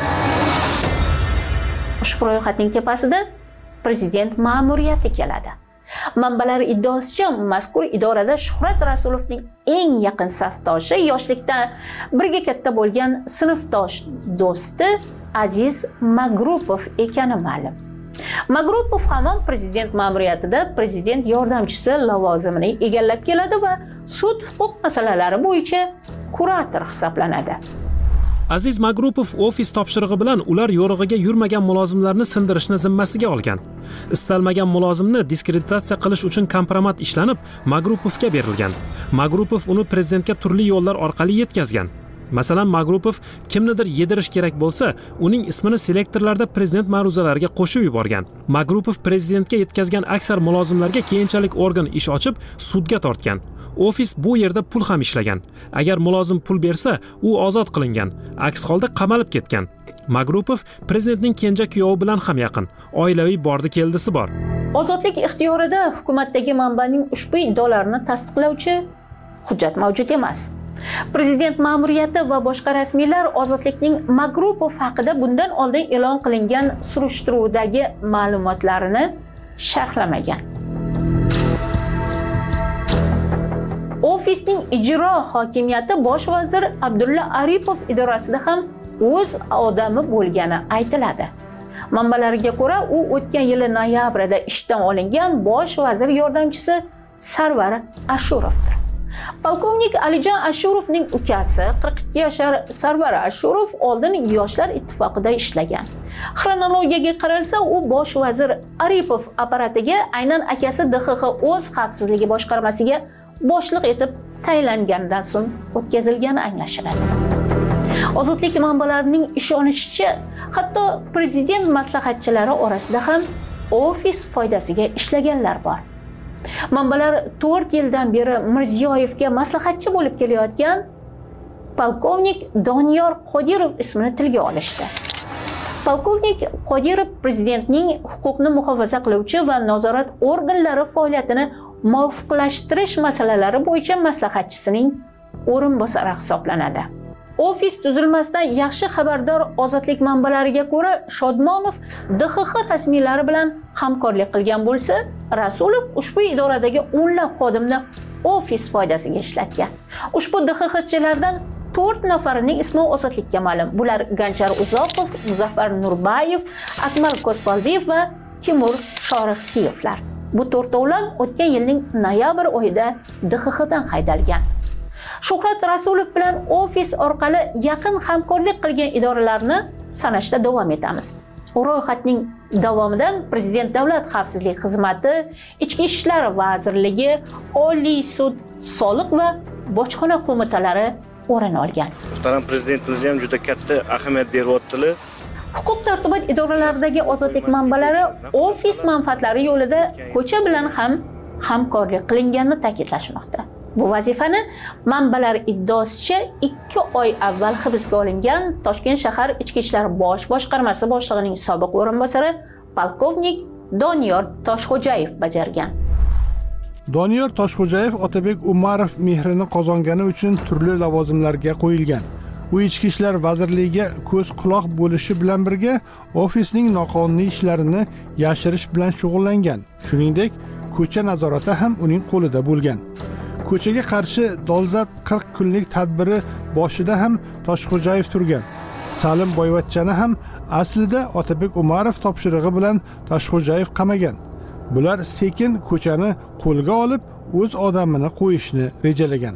Ushbu ro'yxatning tepasida prezident ma'muriyati keladi. Manbalar iddaosicha, mazkur idorada Shuhrat Rasulovning eng yaqin safdoshi, yoshlikdan birga katta bo'lgan sinfdosh do'sti Aziz Magrupov ekani ma'lum. Magrupov hamon prezident ma'muriyatida prezident yordamchisi lavozimini egallab keladi va sud huquq masalalari bo'yicha kurator hisoblanadi. Aziz Magrupov ofis topshirig'i bilan ular yo'rig'iga yurmagan mulozimlarni sindirishni zimmasiga olgan. Istalmagan mulozimni diskreditatsiya qilish uchun kompromat ishlanib, Magrupovga berilgan. Magrupov uni prezidentga turli yo'llar orqali yetkazgan. Masalan, Magrupov kimnidir yedirish kerak bo'lsa, uning ismini selektorlarda prezident ma'ruzalariga qo'shib yuborgan. Magrupov prezidentga yetkazgan aksar mulozimlarga keyinchalik organ ish ochib, sudga tortgan. Ofis bu yerda pul ham ishlagan. Agar mulozim pul bersa, u ozod qilingan. Aks holda qamalib ketgan. Magrupov prezidentning kenja kuyovi bilan ham yaqin. Oilaviy bordi-keldisi bor. Ozodlik ixtiyorida hukumatdagi manbaning ushbu iddaolarini tasdiqlovchi hujjat mavjud emas. Prezident ma'muriyati va boshqa rasmiylar Ozodlikning Magrupov haqida bundan oldin e'lon qilingan surishtiruvdagi ma'lumotlarini sharhlamagan. Ofisning ijro hokimiyati bosh vazir Abdulla Aripov idorasida ham o'z odami bo'lgani aytiladi. Manbalarga ko'ra, u o'tgan yili noyabrda ishdan olingan bosh vazir yordamchisi Sarvar Ashurovdir. Polkovnik Alijon Ashurovning ukasi qirq ikki yashar Sarvar Ashurov oldin Yoshlar ittifoqida ishlagan. Xronologiyaga qaralsa, u bosh vazir Aripov apparatiga aynan akasi D X X o'z xavfsizligi boshqarmasiga boshliq etib tayinlanganidan so'ng o'tkazilgani anglashiladi. Ozodlik manbalarining ishonishicha, hatto prezident maslahatchilari orasida ham ofis foydasiga ishlaganlar bor. Manbalar to'rt yildan beri Mirziyoyevga maslahatchi bo'lib kelayotgan polkovnik Doniyor Qodirov ismini tilga olishdi. Polkovnik Qodirov prezidentning huquqni muhofaza qiluvchi va nazorat organlari faoliyatini muvofiqlashtirish masalalari bo'yicha maslahatchisining o'rinbosari hisoblanadi. Ofis tuzilmasidan yaxshi xabardor Ozodlik manbalariga ko'ra, Shodmonov D X X rasmiylari bilan hamkorlik qilgan bo'lsa, Rasulov ushbu idoradagi o'nlab xodimni ofis foydasiga ishlatgan. Ushbu D X Xchilardan to'rt nafarining ismi Ozodlikka ma'lum. Bular Ganjar Uzoqov, Muzaffar Nurbayev, Akmal Kospaldiyev va Timur Shorixsiyevlar. Bu to'rtovlon o'tgan yilning noyabr oyida D X Xdan haydalgan. Shuhrat Rasulov bilan ofis orqali yaqin hamkorlik qilgan idoralarni sanashda davom etamiz. Ro'yxatning davomidan Prezident Davlat xavfsizlik xizmati, Ichki ishlar vazirligi, Oliy sud, soliq va bojxona qo'mitalari o'rin olgan. Muhtaram prezidentimiz ham juda katta ahamiyat beryaptilar. Huquq tartibot idoralaridagi ozodlik manbalari ofis manfaatlari yo'lida ko'cha bilan ham hamkorlik qilinganini ta'kidlashmoqda. Bu vazifani manbalar iddaosicha ikki oy avval hibsga olingan Toshkent shahar Ichki ishlar bosh boshqarmasi boshlig'ining sobiq o'rinbosari polkovnik Doniyor Toshxo'jayev bajargan. Doniyor Toshxo'jayev Otabek Umarov mehrini qozongani uchun turli lavozimlarga qo'yilgan. U Ichki ishlar vazirligiga ko'z quloq bo'lishi bilan birga ofisning noqonuniy ishlarini yashirish bilan shug'ullangan. Shuningdek, ko'cha nazorati ham uning qo'lida bo'lgan. Ko'chaga qarshi dolzarb qirq kunlik tadbiri boshida ham Toshxo'jayev turgan. Salim Boyvachchani ham aslida Otabek Umarov topshirig'i bilan Toshxo'jayev qamagan. Bular sekin ko'chani qo'lga olib, o'z odamini qo'yishni rejalagan.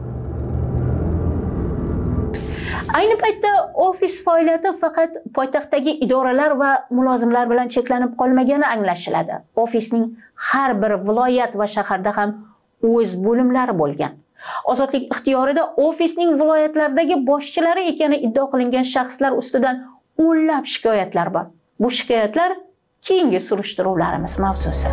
Ayni paytda ofis faoliyati faqat poytaxtdagi idoralar va mulozimlar bilan cheklanib qolmagani anglashiladi. Ofisning har bir viloyat va shaharda ham o'z bo'limlari bo'lgan. Ozodlik ixtiyorida ofisning viloyatlardagi boshchilari ekani iddao qilingan shaxslar ustidan o'nlab shikoyatlar bor. Bu shikoyatlar keyingi surishtiruvlarimiz mavzusi.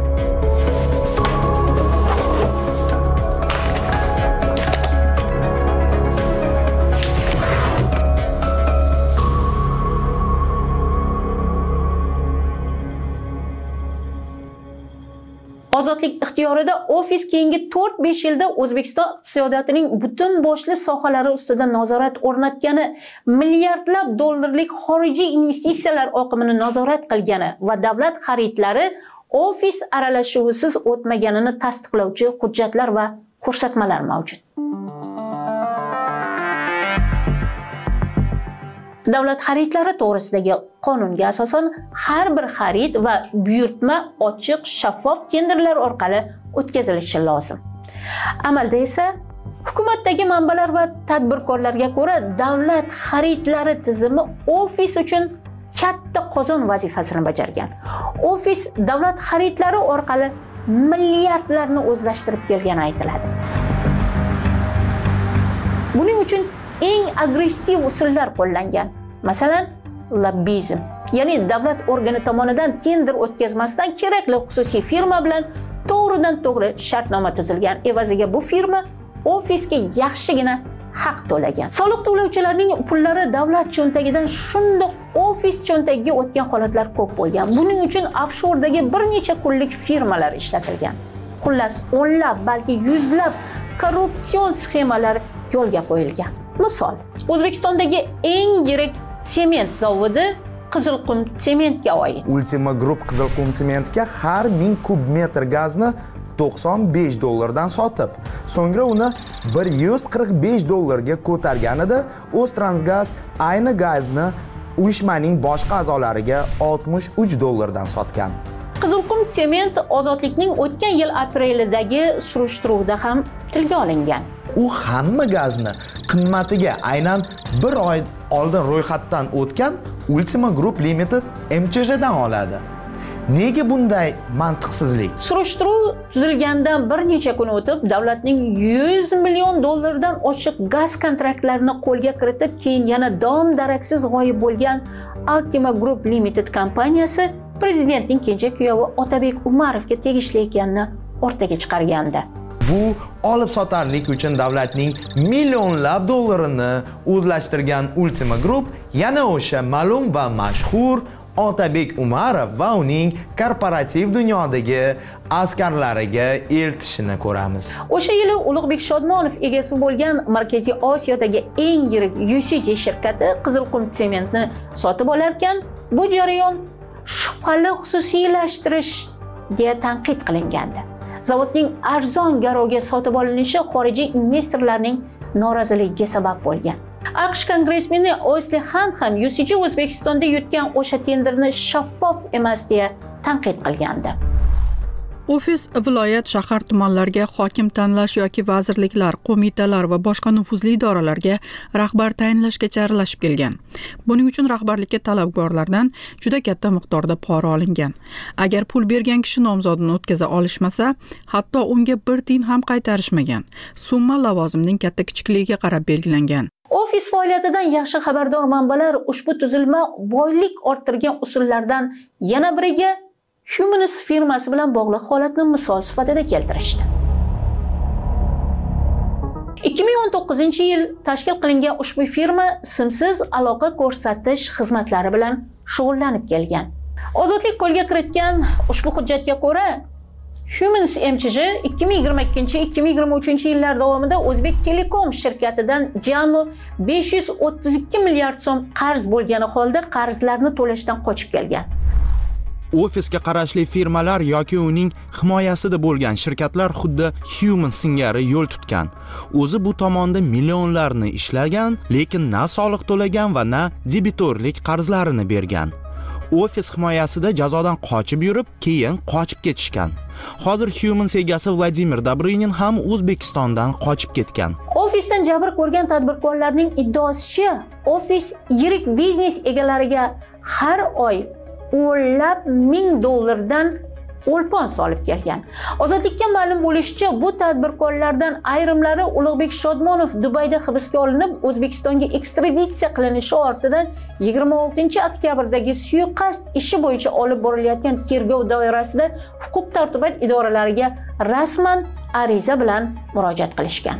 Ozodlik ixtiyorida ofis keyingi to'rt besh yilda O'zbekiston iqtisodiyotining butun boshli sohalari ustida nazorat o'rnatgani, milliardlab dollarlik xorijiy investitsiyalar oqimini nazorat qilgani va davlat xaridlari ofis aralashuvisiz o'tmaganini tasdiqlovchi hujjatlar va ko'rsatmalar mavjud. Davlat xaridlari to'g'risidagi qonunga asosan har bir xarid va buyurtma ochiq, shaffof tenderlar orqali o'tkazilishi lozim. Amalda esa hukumatdagi manbalar va tadbirkorlarga ko'ra davlat xaridlari tizimi ofis uchun katta qozon vazifasini bajargan. Ofis davlat xaridlari orqali milliardlarni o'zlashtirib kelgani aytiladi. Buning uchun eng agressiv usullar qo'llangan. Masalan, lobbizm, ya'ni davlat organi tomonidan tender o'tkazmasdan kerakli xususiy firma bilan to'g'ridan to'g'ri shartnoma tuzilgan. Evaziga bu firma ofisga yaxshigina haq to'lagan. Soliq to'lovchilarning pullari davlat cho'ntagidan shundoq ofis cho'ntagiga o'tgan holatlar ko'p bo'lgan. Buning uchun offshordagi bir necha kunlik firmalar ishlatilgan. Xullas, o'nlab, balki yuzlab korrupsion sxemalar yo'lga qo'yilgan. Misol, O'zbekistondagi eng yirik sement zavodi Qizilqum sementga oid. Ultima Group Qizilqum sementga har ming kub metr gazni to'qson besh dollardan sotib, so'ngra uni bir yuz qirq besh dollarga ko'targanida O'ztransgaz ayni gazni uyushmaning boshqa a'zolariga oltmish uch dollardan sotgan. Qizilqum sement ozodlikning o'tgan yil aprelidagi surishtiruvda ham tilga olingan. U hamma gazni qimmatiga aynan bir oy oldin ro'yxatdan o'tgan Ultima Group Limited M Ch J'dan oladi. Nega bunday mantiqsizlik? Surishtiruv tuzilgandan bir necha kun o'tib, davlatning yuz million dollardan oshiq gaz kontraktlarini qo'lga kiritib, keyin yana dom daraksiz g'oyib bo'lgan Ultima Group Limited kompaniyasi prezidentning kenja kuyovi Otabek Umarovga tegishli ekanini o'rtaga chiqargandi. Bu olib sotarlik uchun davlatning millionlab dollarini o'zlashtirgan Ultima Group yana o'sha ma'lum va mashhur Otabek Umarov va uning korporativ dunyodagi askarlariga eltishini ko'ramiz. O'sha yili Ulug'bek Shodmonov egasi bo'lgan Markaziy Osiyodagi eng yirik U C G shirkati Qizilqum sementni sotib olarkan, bu jarayon shubhali xususiylashtirish deya tanqid qilingandi. Zavodning arzon garovga sotib olinishi xorijiy investorlarning noroziligiga sabab bo'lgan. AQSh kongressmeni Osli Hunt ham U C G O'zbekistonda yutgan o'sha tenderni shaffof emas deya tanqid qilgandi. Ofis viloyat, shahar, tumanlarga hokim tanlash yoki vazirliklar, qo'mitalar va boshqa nufuzli idoralarga rahbar tayinlashgacha aralashib kelgan. Buning uchun rahbarlikka talabgorlardan juda katta miqdorda pora olingan. Agar pul bergan kishi nomzodini o'tkaza olishmasa, hatto unga bir tiyin ham qaytarishmagan. Summa lavozimning katta kichikligiga qarab belgilangan. Ofis faoliyatidan yaxshi xabardor manbalar ushbu tuzilma boylik orttirgan usullardan yana biriga Humanis firmasi bilan bog'liq holatni misol sifatida keltirishdi. ikki ming o'n to'qqizinchi yil tashkil qilingan ushbu firma simsiz aloqa ko'rsatish xizmatlari bilan shug'ullanib kelgan. Ozodlik qo'lga kiritgan ushbu hujjatga ko'ra, Humanis M C J ikki ming yigirma ikkinchi ikki ming yigirma uchinchi yillar davomida O'zbek Telekom shirkatidan jami besh yuz o'ttiz ikki milliard so'm qarz bo'lgani holda qarzlarni to'lashdan qochib kelgan. Ofisga qarashli firmalar yoki uning himoyasida bo'lgan shirkatlar xuddi Human singari yo'l tutgan. O'zi bu tomonda millionlarni ishlagan, lekin na soliq to'lagan va na debitorlik qarzlarini bergan. Ofis himoyasida jazodan qochib yurib, keyin qochib ketishgan. Hozir Human egasi Vladimir Dobrinin ham O'zbekistondan qochib ketgan. Ofisdan jabr ko'rgan tadbirkorlarning iddaosicha, ofis yirik biznes egalariga har oy o'nlab ming dollardan o'lpon solib kelgan. Ozodlikka ma'lum bo'lishicha, bu tadbirkorlardan ayrimlari Ulug'bek Shodmonov Dubayda hibsga olinib, O'zbekistonga ekstraditsiya qilinishi ortidan yigirma oltinchi oktyabrdagi suiqasd ishi bo'yicha olib borilayotgan tergov doirasida huquq-tartibot idoralariga rasman ariza bilan murojaat qilishgan.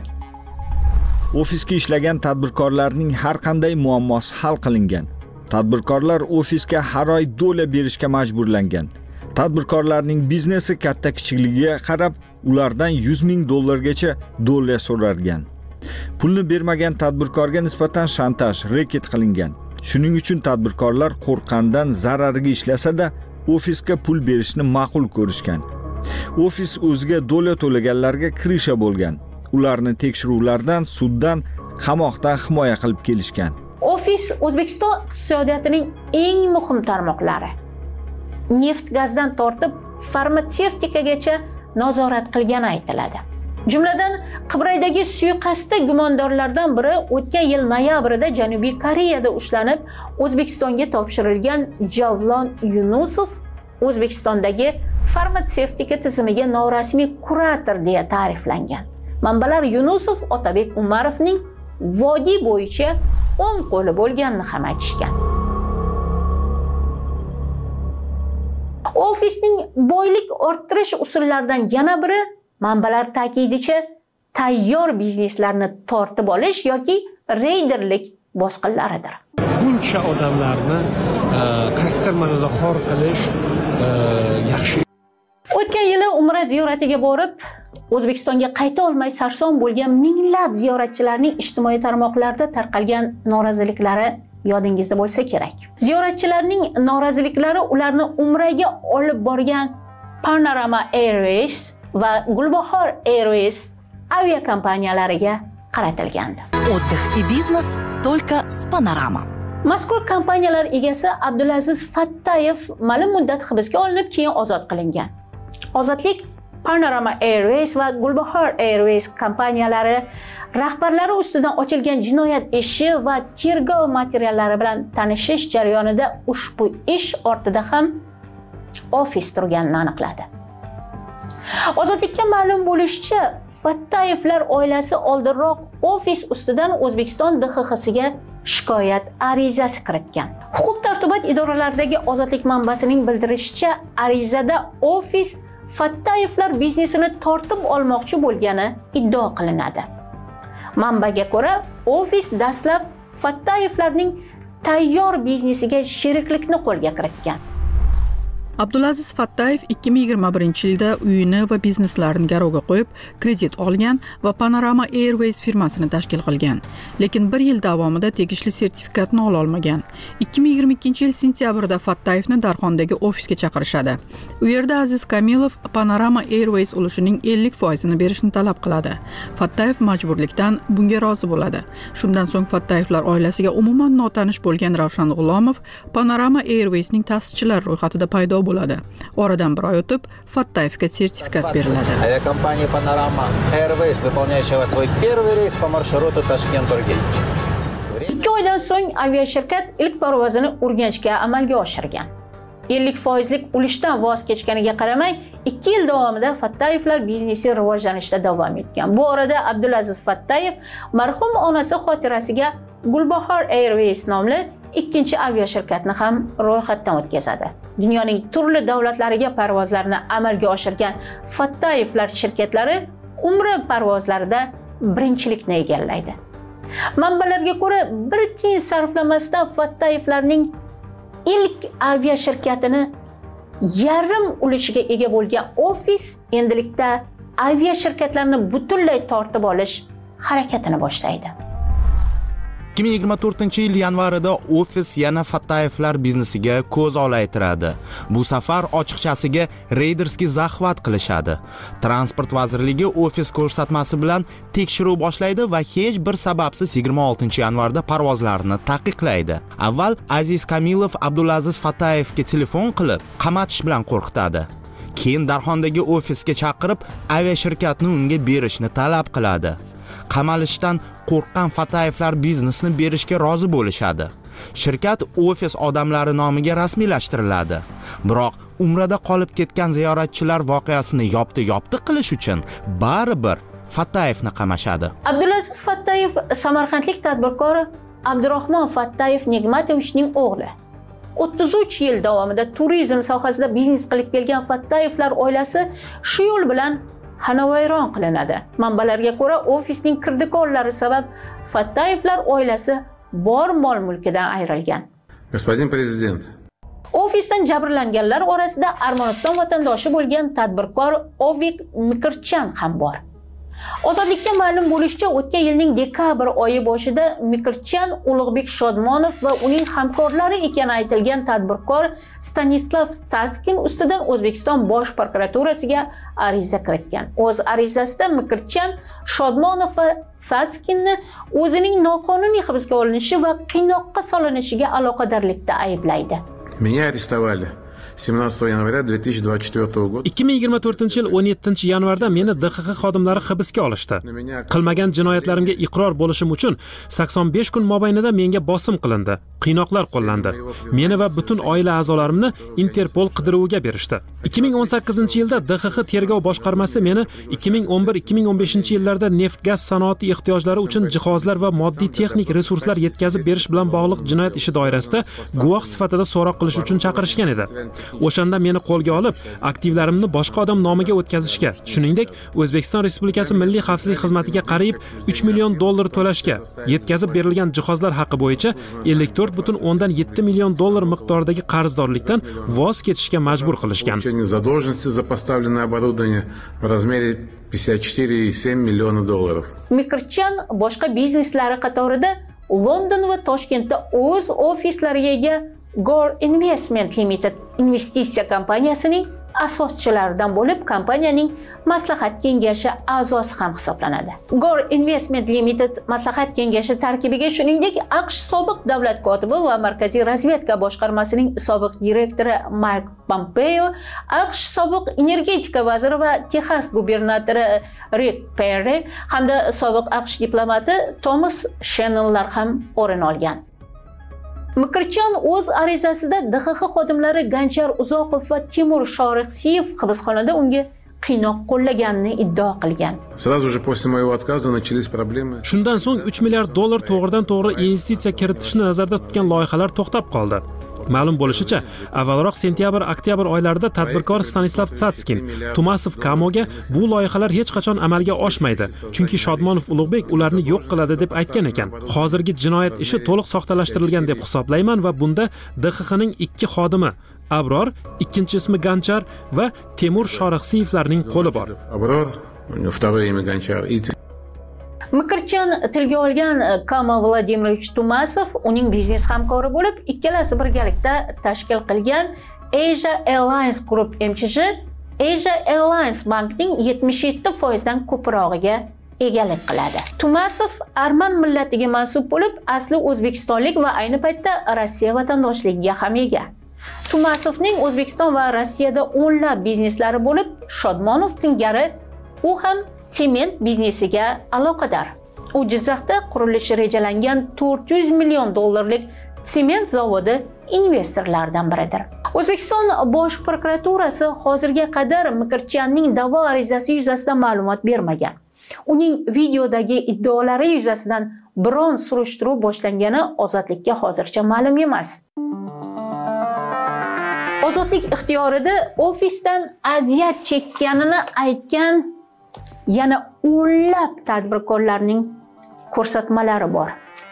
Ofisga ishlagan tadbirkorlarning har qanday muammosi hal qilingan. Tadbirkorlar ofisga har oy dollar berishga majburlangan. Tadbirkorlarning biznesi katta kichikligiga qarab, ulardan yuz ming dollargacha dollar so'ralgan. Pulni bermagan tadbirkorga nisbatan shantaj, reket qilingan. Shuning uchun tadbirkorlar qo'rqqandan zarariga ishlasa-da, ofisga pul berishni ma'qul ko'rishgan. Ofis o'ziga dollar to'laganlarga kirisha bo'lgan. Ularni tekshiruvlardan, suddan, qamoqdan himoya qilib kelishgan. Ofis O'zbekiston iqtisodiyotining eng muhim tarmoqlari, neft gazdan tortib farmatsevtikagacha nazorat qilgani aytiladi. Jumladan, Qibraydagi suiqasdda gumondorlardan biri o'tgan yil noyabrida Janubiy Koreyada ushlanib, O'zbekistonga topshirilgan Javlon Yunusov O'zbekistondagi farmatsevtika tizimiga norasmiy kurator deya ta'riflangan. Manbalar Yunusov Otabek Umarovning vodiy bo'yicha o'ng qo'li bo'lganini ham aytishgan. Ofisning boylik orttirish usullaridan yana biri manbalar ta'kidicha tayyor bizneslarni tortib olish yoki reyderlik bosqinlaridir. Buncha odamlarni kastirmanada xor qilish yaxshi. O'tgan yili Umra ziyoratiga borib, O'zbekistonga qayta olmay sarson bo'lgan minglab ziyoratchilarning ijtimoiy tarmoqlarda tarqalgan noroziliklari yodingizda bo'lsa kerak. Ziyoratchilarning noroziliklari ularni Umraga olib borgan Panorama Airways va Gulbahor Airways aviakompaniyalariga qaratilgandi. Отдых и бизнес только с Panorama. Mazkur kompaniyalar egasi Abdulaziz Fattayev ma'lum muddat hibsga olinib, keyin ozod qilingan. Ozodlik Panorama Airways va Gulbahor Airways kompaniyalari rahbarlari ustidan ochilgan jinoyat ishi va tergov materiallari bilan tanishish jarayonida ushbu ish ortida ham ofis turganini aniqladi. Ozodlikka ma'lum bo'lishicha, Fattayevlar oilasi oldinroq ofis ustidan O'zbekiston D X X'ga shikoyat arizasi kiritgan. Huquq-tartibot idoralaridagi Ozodlik manbasining bildirishicha, arizada ofis Fattayevlar biznesini tortib olmoqchi bo'lgani iddao qilinadi. Manbaga ko'ra, ofis dastlab Fattayevlarning tayyor biznesiga sheriklikni qo'lga kiritgan. Abdulaziz Fattayev ikki ming yigirma birinchi yilda uyini va bizneslarini garovga qo'yib, kredit olgan va Panorama Airways firmasini tashkil qilgan. Lekin bir yil davomida tegishli sertifikatni ola olmagan. ikki ming yigirma ikkinchi yil sentyabrda Fattayevni Darxondagi ofisga chaqirishadi. U yerda Aziz Kamilov Panorama Airways ulushining ellik foizini berishni talab qiladi. Fattayev majburlikdan bunga rozi bo'ladi. Shundan so'ng Fattayevlar oilasiga umuman notanish bo'lgan Ravshan G'ulomov Panorama Airwaysning ta'sischilari ro'yxatida paydo bo'ladi. Oradan bir oy o'tib Fattayevga sertifikat beriladi. Aviakompaniya Panorama Airways, выполняющая свой первый рейс по маршруту Tashkent-Urganch. ikki oydan so'ng aviashirkat ilk parvozini Urganchga amalga oshirgan. ellik foizlik ulushdan voz kechganiga qaramay, ikki yil davomida Fattayevlar biznesi rivojlanishda davom etgan. Bu orada Abdulaziz Fattayev marhum onasi xotirasiga Gulbahor Airways nomli ikkinchi aviashirkatni ham ro'yxatdan o'tkazadi. Dunyoning turli davlatlariga parvozlarni amalga oshirgan Fattayevlar shirkatlari umra parvozlarida birinchilikni egallaydi. Manbalarga ko'ra, bir tiyin sarflamasdan Fattayevlarning ilk aviashirkatini yarim ulushiga ega bo'lgan ofis endilikda aviashirkatlarni butunlay tortib olish harakatini boshlaydi. ikki ming yigirma to'rtinchi yil yanvarida ofis yana Fattayevlar biznesiga ko'z olaytiradi. Bu safar ochiqchasiga reyderskiy zaxvat qilishadi. Transport vazirligi ofis ko'rsatmasi bilan tekshiruv boshlaydi va hech bir sababsiz yigirma oltinchi yanvarda parvozlarni taqiqlaydi. Avval Aziz Kamilov Abdulaziz Fattayevga telefon qilib, qamatish bilan qo'rqitadi. Keyin Darxondagi ofisga chaqirib, aviashirkatni unga berishni talab qiladi. Qamalishdan qo'rqqan Fattayevlar biznesni berishga rozi bo'lishadi. Shirkat ofis odamlari nomiga rasmiylashtiriladi. Biroq umrada qolib ketgan ziyoratchilar voqeasini yopti-yopti qilish uchun baribir Fattayevni qamashadi. Abdulaziz Fattayev samarqandlik tadbirkor Abdurahmon Fattayev Nigmatovichning o'g'li. o'ttiz uch yil davomida turizm sohasida biznes qilib kelgan Fattayevlar oilasi shu yo'l bilan xonavayron qilinadi. Manbalarga ko'ra, ofisning kirdikorlari sabab Fattayevlar oilasi bor mol-mulkidan ayrilgan. Господин prezident. Ofisdan jabrlanganlar orasida Armaniston vatandoshi bo'lgan tadbirkor Ovik Mikirchan ham bor. Ozodlikka ma'lum bo'lishicha, o'tgan yilning dekabr oyi boshida Mikirchan Ulug'bek Shodmonov va uning hamkorlari ekani aytilgan tadbirkor Stanislav Satskin ustidan O'zbekiston Bosh prokuraturasiga ariza kiritgan. O'z arizasida Mikirchan Shodmonov va Satskinni o'zining noqonuniy hibsga olinishi va qiynoqqa solinishiga aloqadorlikda ayblaydi. Меня арестовали семнадцатого января две тысячи двадцать четвёртого года. ikki ming yigirma to'rtinchi yil o'n yettinchi yanvarda meni D X X xodimlari hibsga olishdi. Qilmagan jinoyatlarimga iqror bo'lishim uchun sakson besh kun mobaynida menga bosim qilindi, qiynoqlar qo'llandi. Meni va butun oila a'zolarimni Interpol qidiruviga berishdi. ikki ming o'n sakkizinchi yilda D X X tergov boshqarmasi meni ikki ming o'n bir ikki ming o'n beshinchi yillarda neft-gaz sanoati ehtiyojlari uchun jihozlar va moddiy texnik resurslar yetkazib berish bilan bog'liq jinoyat ishi doirasida guvoh sifatida so'roq qilish uchun chaqirishgan edi. O'shanda meni qo'lga olib, aktivlarimni boshqa odam nomiga o'tkazishga, shuningdek, O'zbekiston Respublikasi Milliy xavfsizlik xizmatiga qariyb uch million dollar to'lashga, yetkazib berilgan jihozlar haqi bo'yicha ellik to'rt butun o'ndan yetti million dollar miqdoridagi qarzdorlikdan voz kechishga majbur qilishgan. Задолженности за поставленное оборудование в размере пятьдесят четыре и семь миллиона долларов. Mikirchan boshqa bizneslari qatorida London va Toshkentda o'z ofislariga ega Gore Investment Limited investitsiya kompaniyasining asoschilaridan bo'lib, kompaniyaning maslahat kengashi a'zosi ham hisoblanadi. Gore Investment Limited maslahat kengashi tarkibiga shuningdek AQSh sobiq davlat kotibi va Markaziy razvedka boshqarmasining sobiq direktori Mike Pompeo, AQSh sobiq energetika vaziri va Texas gubernatori Rick Perry hamda sobiq AQSh diplomati Thomas Shannonlar ham o'rin olgan. Mikirchan o'z arizasida D X X xodimlari Ganjar Uzoqov va Timur Shorixsiyev hibsxonada unga qiynoq qo'llaganini iddao qilgan. Сразу же после моего отказа начались проблемы. Shundan so'ng uch milliard dollar to'g'ridan-to'g'ri investitsiya kiritishni nazarda tutgan loyihalar to'xtab qoldi. Ma'lum bo'lishicha, avvalroq sentyabr-oktyabr oylarida tadbirkor Stanislav Satskin Tumasov Kamoga bu loyihalar hech qachon amalga oshmaydi, chunki Shodmonov Ulug'bek ularni yo'q qiladi deb aytgan ekan. Hozirgi jinoyat ishi to'liq soxtalashtirilgan deb hisoblayman va bunda D X Xning ikki xodimi Abror, ikkinchi ismi Ganchar va Temur Shorixsiyevlarning qo'li bor. Abror, второе имя Гончар и Mikirchan tilga olgan Kama Vladimirovich Tumasov uning biznes hamkori bo'lib, ikkalasi birgalikda tashkil qilgan Asia Airlines Group M C J Asia Airlines bankning yetmish yetti foizdan ko'prog'iga egalik qiladi. Tumasov arman millatiga mansub bo'lib, asli o'zbekistonlik va ayni paytda Rossiya vatandoshligiga ham ega. Tumasovning O'zbekiston va Rossiyada o'nlab bizneslari bo'lib, Shodmonov singari u ham sement biznesiga aloqador. U Jizzaxda qurilishi rejalangan to'rt yuz million dollarlik sement zavodi investorlaridan biridir. O'zbekiston Bosh prokuraturasi hozirga qadar Mikirchiyanning da'vo arizasi yuzasidan ma'lumot bermagan. Uning videodagi iddaolari yuzasidan biron surishtiruv boshlangani Ozodlikka hozircha ma'lum emas. Ozodlik ixtiyorida ofisdan aziyat chekkanini aytgan yana o'nlab tadbirkorlarning ko'rsatmalari bor.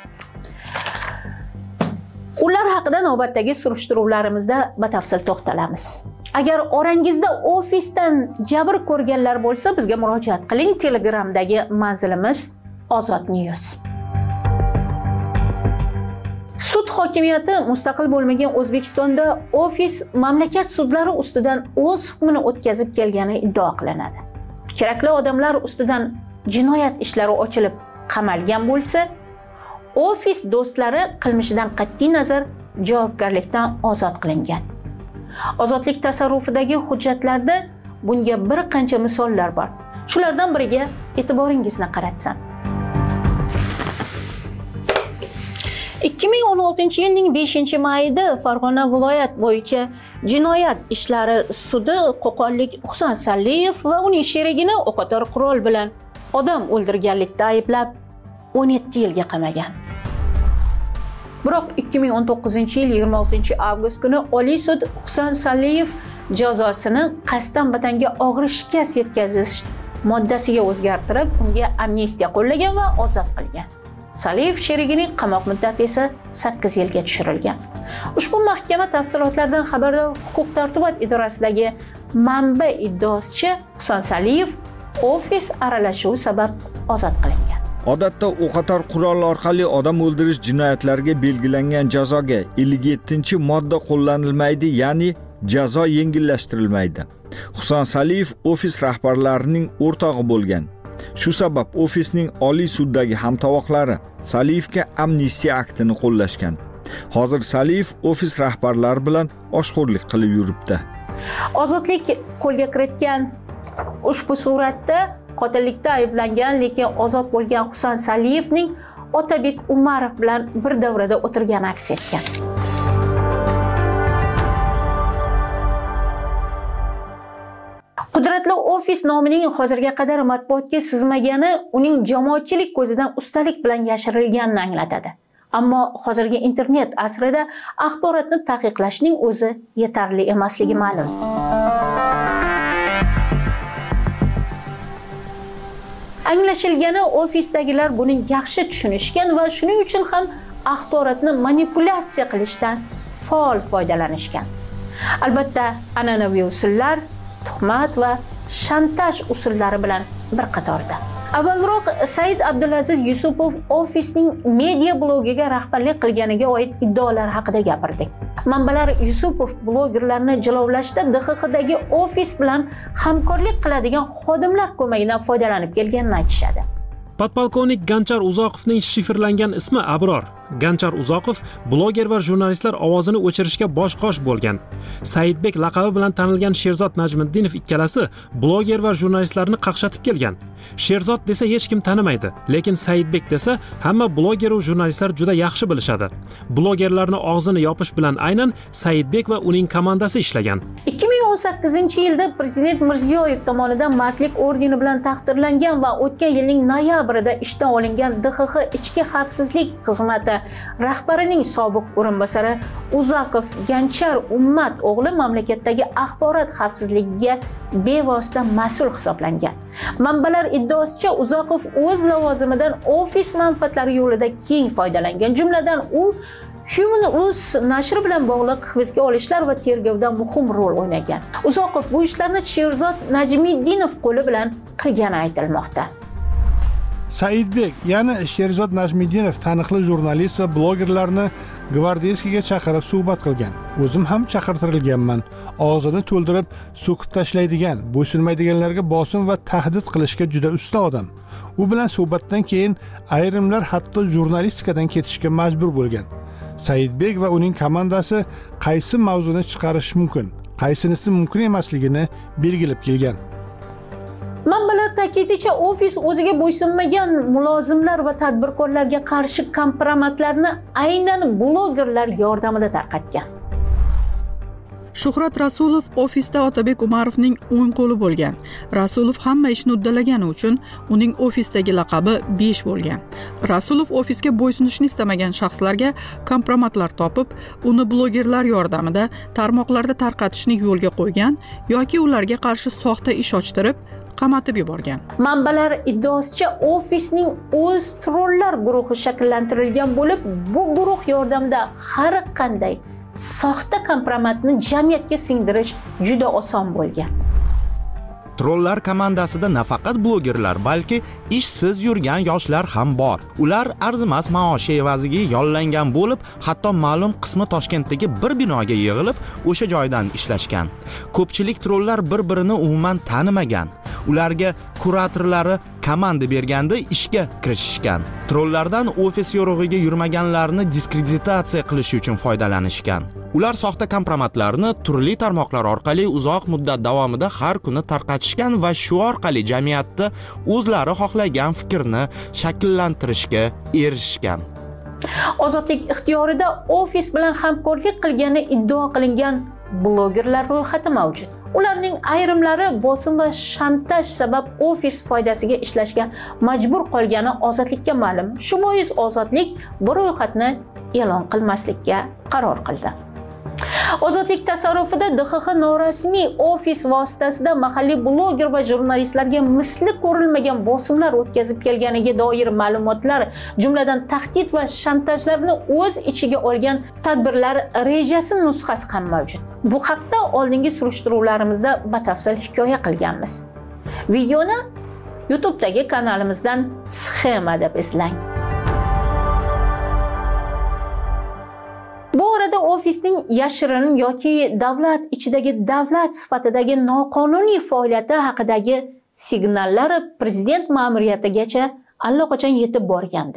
Ular haqida navbatdagi surishtiruvlarimizda batafsil to'xtalamiz. Agar orangizda ofisdan jabr ko'rganlar bo'lsa, bizga murojaat qiling. Telegramdagi manzilimiz Ozod News. Sud hokimiyati mustaqil bo'lmagan O'zbekistonda ofis mamlakat sudlari ustidan o'z hukmini o'tkazib kelgani iddao qilinadi. Kerakli odamlar ustidan jinoyat ishlari ochilib qamalgan bo'lsa, ofis do'stlari qilmishidan qat'iy nazar javobgarlikdan ozod qilingan. Ozodlik tasarrufidagi hujjatlarda bunga bir qancha misollar bor. Shulardan biriga e'tiboringizni qaratsam. ikki ming o'n oltinchi yilning beshinchi mayida Farg'ona viloyat bo'yicha jinoyat ishlari sudi qo'qonlik Husan Saliyev va uning sherigini o'qotar qurol bilan odam o'ldirganlikda ayblab o'n yetti yilga qamagan. Biroq ikki ming o'n to'qqizinchi yil yigirma oltinchi avgust kuni Oliy sud Husan Saliyev jazosini qasddan vatanga og'ir shikast yetkazish moddasiga o'zgartirib, unga amnistiya qo'llagan va ozod qilgan. Saliyev sherigining qamoq muddati esa sakkiz yilga tushirilgan. Ushbu mahkama tafsilotlardan xabardor huquq-tartibot idorasidagi manba iddaosicha Husan Saliyev ofis aralashuvi sabab ozod qilingan. Odatda o'qotar qurol orqali odam o'ldirish jinoyatlariga belgilangan jazoga ellik yettinchi modda qo'llanilmaydi, ya'ni jazo yengillashtirilmaydi. Husan Saliyev ofis rahbarlarining o'rtog'i bo'lgan. Shu sabab ofisning Oliy suddagi hamtovoqlari Saliyevga amnistiya aktini qo'llashgan. Hozir Saliyev ofis rahbarlari bilan oshxo'rlik qilib yuribdi. Ozodlik qo'lga kiritgan ushbu suratda qotillikda ayblangan lekin ozod bo'lgan Husan Saliyevning Otabek Umarov bilan bir davrada o'tirgani aks etgan. Qudratli ofis nomining hozirga qadar matbuotga sizmagani uning jamoatchilik ko'zidan ustalik bilan yashirilganini anglatadi. Ammo hozirgi internet asrida axborotni taqiqlashning o'zi yetarli emasligi ma'lum. Anglashilgani ofisdagilar buni yaxshi tushunishgan va shuning uchun ham axborotni manipulyatsiya qilishdan faol foydalanishgan. Albatta, an'anaviy usullar, tuhmat va shantaj usullari bilan bir qatorda. Avvalroq Said Abdulaziz Yusupov ofisning media blogiga rahbarlik qilganiga oid iddaolar haqida gapirdik. Manbalar Yusupov blogerlarni jilovlashda D X Xdagi ofis bilan hamkorlik qiladigan xodimlar ko'magidan foydalanib kelganini aytishadi. Podpolkovnik Ganchar Uzoqovning shifrlangan ismi Abror. Ganchar Uzoqov bloger va jurnalistlar ovozini o'chirishga bosh-qosh bo'lgan. Saidbek laqabi bilan tanilgan Sherzod Najmiddinov ikkalasi bloger va jurnalistlarni qaqshatib kelgan. Sherzod desa hech kim tanimaydi, lekin Saidbek desa hamma bloger va jurnalistlar juda yaxshi bilishadi. Blogerlarni og'zini yopish bilan aynan Saidbek va uning komandasi ishlagan. ikki ming o'n sakkizinchi yilda Prezident Mirziyoyev tomonidan Mardlik ordeni bilan taqdirlangan va o'tgan yilning noyabrida ishdan olingan D X X ichki xavfsizlik xizmati rahbarining sobiq o'rinbosari Uzoqov Ganchar Ummat o'g'li mamlakatdagi axborot xavfsizligiga bevosita mas'ul hisoblangan. Manbalar iddaosicha Uzoqov o'z lavozimidan ofis manfaatlari yo'lida keng foydalangan. Jumladan u Human Rus nashri bilan bog'liq hibsga olishlar va tergovda muhim rol o'ynagan. Uzoqov bu ishlarni Sherzod Najmiddinov qo'li bilan qilgani aytilmoqda. Saidbek, ya'ni Sherzod Najmiddinov taniqli jurnalist va blogerlarni gvardeyskiga chaqirib suhbat qilgan. O'zim ham chaqirtirilganman. Og'zini to'ldirib so'kib tashlaydigan, bo'ysunmaydiganlarga bosim va tahdid qilishga juda usta odam. U bilan suhbatdan keyin ayrimlar hatto jurnalistikadan ketishga majbur bo'lgan. Saidbek va uning komandasi qaysi mavzuni chiqarish mumkin, qaysinisi mumkin emasligini belgilab kelgan. Manbalar ta'kidlashicha, ofis o'ziga bo'ysunmagan mulozimlar va tadbirkorlarga qarshi kompromatlarni aynan blogerlar yordamida tarqatgan. Shuhrat Rasulov ofisda Otabek Umarovning o'ng qo'li bo'lgan. Rasulov hamma ishni uddalagani uchun uning ofisdagi laqabi besh bo'lgan. Rasulov ofisga bo'ysunishni istamagan shaxslarga kompromatlar topib, uni blogerlar yordamida tarmoqlarda tarqatishni yo'lga qo'ygan yoki ularga qarshi soxta ish ochtirib, qamatib yuborgan. Manbalar iddaosicha, ofisning o'z trollar guruhi shakllantirilgan bo'lib, bu guruh yordamida har qanday soxta kompromatni jamiyatga singdirish juda oson bo'lgan. Trollar komandasida nafaqat blogerlar, balki ishsiz yurgan yoshlar ham bor. Ular arzimas maosh evaziga yollangan bo'lib, hatto ma'lum qismi Toshkentdagi bir binoga yig'ilib, o'sha joydan ishlashgan. Ko'pchilik trollar bir-birini umuman tanimagan. Ularga kuratorlari komanda berganda ishga kirishishgan. Trollardan ofis yo'rig'iga yurmaganlarni diskreditatsiya qilish uchun foydalanishgan. Ular soxta kompromatlarni turli tarmoqlar orqali uzoq muddat davomida har kuni tarqatishgan va shu orqali jamiyatda o'zlari xohlagan fikrni shakllantirishga erishgan. Ozodlik ixtiyorida ofis bilan hamkorlik qilgani iddao qilingan blogerlar ro'yxati mavjud. Ularning ayrimlari bosim va shantaj sabab ofis foydasiga ishlashga majbur qolgani Ozodlikka ma'lum. Shu bois Ozodlik bu ro'yxatni e'lon qilmaslikka qaror qildi. Ozodlik tasarrufida D X X norasmiy ofis vositasida mahalliy bloger va jurnalistlarga misli ko'rilmagan bosimlar o'tkazib kelganiga doir ma'lumotlar, jumladan tahdid va shantajlarni o'z ichiga olgan tadbirlar rejasi nusxasi ham mavjud. Bu haqda oldingi surishtiruvlarimizda batafsil hikoya qilganmiz. Videoni YouTube'dagi kanalimizdan Sxema deb izlang. Bu orada ofisning yashirin yoki davlat ichidagi davlat sifatidagi noqonuniy faoliyati haqidagi signallar prezident ma'muriyatigacha allaqachon yetib borgandi.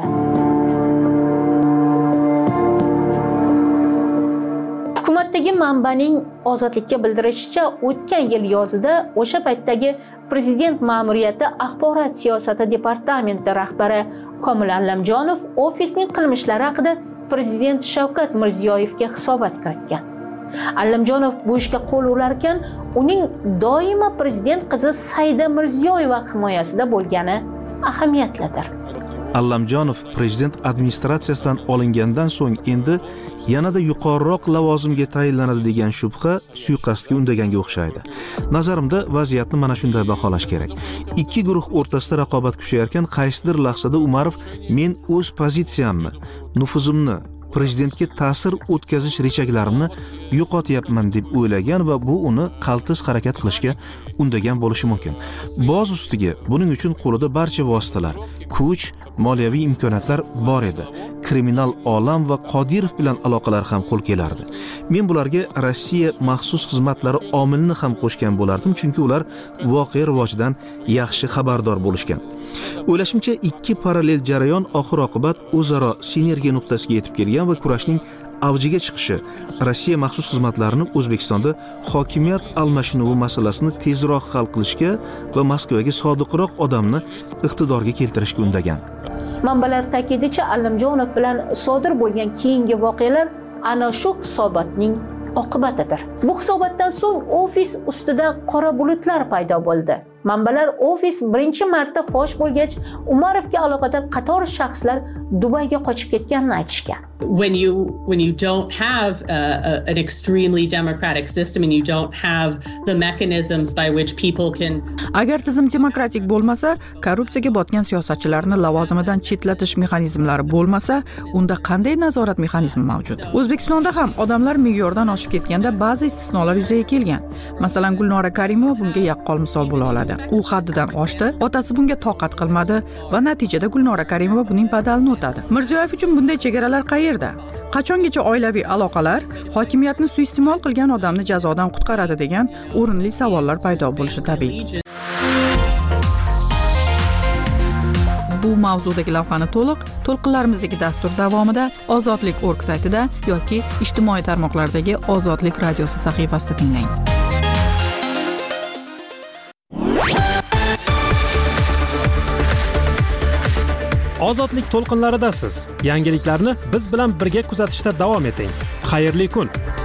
Hukumatdagi manbaning Ozodlikka bildirishicha, o'tgan yil yozida o'sha paytdagi prezident ma'muriyati axborot siyosati departamenti rahbari Komil Allamjonov ofisning qilmishlari haqida Prezident Shavkat Mirziyoyevga hisobot kiritgan. Allamjonov bu ishga qo'l urarkan, uning doimo prezident qizi Saida Mirziyoyeva himoyasida bo'lgani ahamiyatlidir. Allamjonov prezident administratsiyasidan olingandan so'ng endi yanada yuqoriroq lavozimga tayinlanadi degan shubha suiqasdga undaganga o'xshaydi. Nazarimda vaziyatni mana shunday baholash kerak. Ikki guruh o'rtasida raqobat kuchayarkan, qaysidir lahzada Umarov men o'z pozitsiyamni, nufuzimni, prezidentga ta'sir o'tkazish rejaklarimni yo'qotyapman deb o'ylagan va bu uni qaltis harakat qilishga undagan bo'lishi mumkin. Boz ustiga buning uchun qo'lida barcha vositalar, kuch, moliyaviy imkoniyatlar bor edi. Kriminal olam va Qodirov bilan aloqalar ham qo'l kelardi. Men bularga Rossiya maxsus xizmatlari omilini ham qo'shgan bo'lardim, chunki ular voqea rivojidan yaxshi xabardor bo'lishgan. O'ylashimcha, ikki parallel jarayon oxir-oqibat o'zaro sinergiya nuqtasiga yetib kelgan va kurashning avjiga chiqishi Rossiya maxsus xizmatlarini O'zbekistonda hokimiyat almashinuvi masalasini tezroq hal qilishga va Moskvaga sodiqroq odamni iqtidorga keltirishga undagan. Manbalar ta'kidicha, Allamjonov bilan sodir bo'lgan keyingi voqealar ana shu hisobotning oqibatidir. Bu hisobotdan so'ng ofis ustida qora bulutlar paydo bo'ldi. Manbalar ofis birinchi marta fosh bo'lgach, Umarovga aloqador qator shaxslar Dubayga qochib ketganini aytishgan. When you when you don't have a, a, an extremely democratic system and you don't have the mechanisms by which people can Agar tizim demokratik bo'lmasa, korrupsiyaga botgan siyosatchilarni lavozimidan chetlatish mexanizmlari bo'lmasa, unda qanday nazorat mexanizmi mavjud? O'zbekistonda ham odamlar me'yordan oshib ketganda ba'zi istisnolar yuzaga kelgan. Masalan, Gulnora Karimova bunga yaqqol misol bo'la oladi. U haddidan oshdi, otasi bunga toqat qilmadi va natijada Gulnora Karimova buning badalini o'tadi. Mirziyoyev uchun bunday chegaralar qayerda? Qachongacha oilaviy aloqalar hokimiyatni suiiste'mol qilgan odamni jazodan qutqaradi degan o'rinli savollar paydo bo'lishi tabiiy. Bu mavzudagi lavhani to'liq to'lqinlarimizdagi dastur davomida ozodlik nokta org saytida yoki ijtimoiy tarmoqlardagi Ozodlik radiosi sahifasida tinglang. Ozodlik to'lqinlaridasiz. Yangiliklarni biz bilan birga kuzatishda davom eting. Xayrli kun.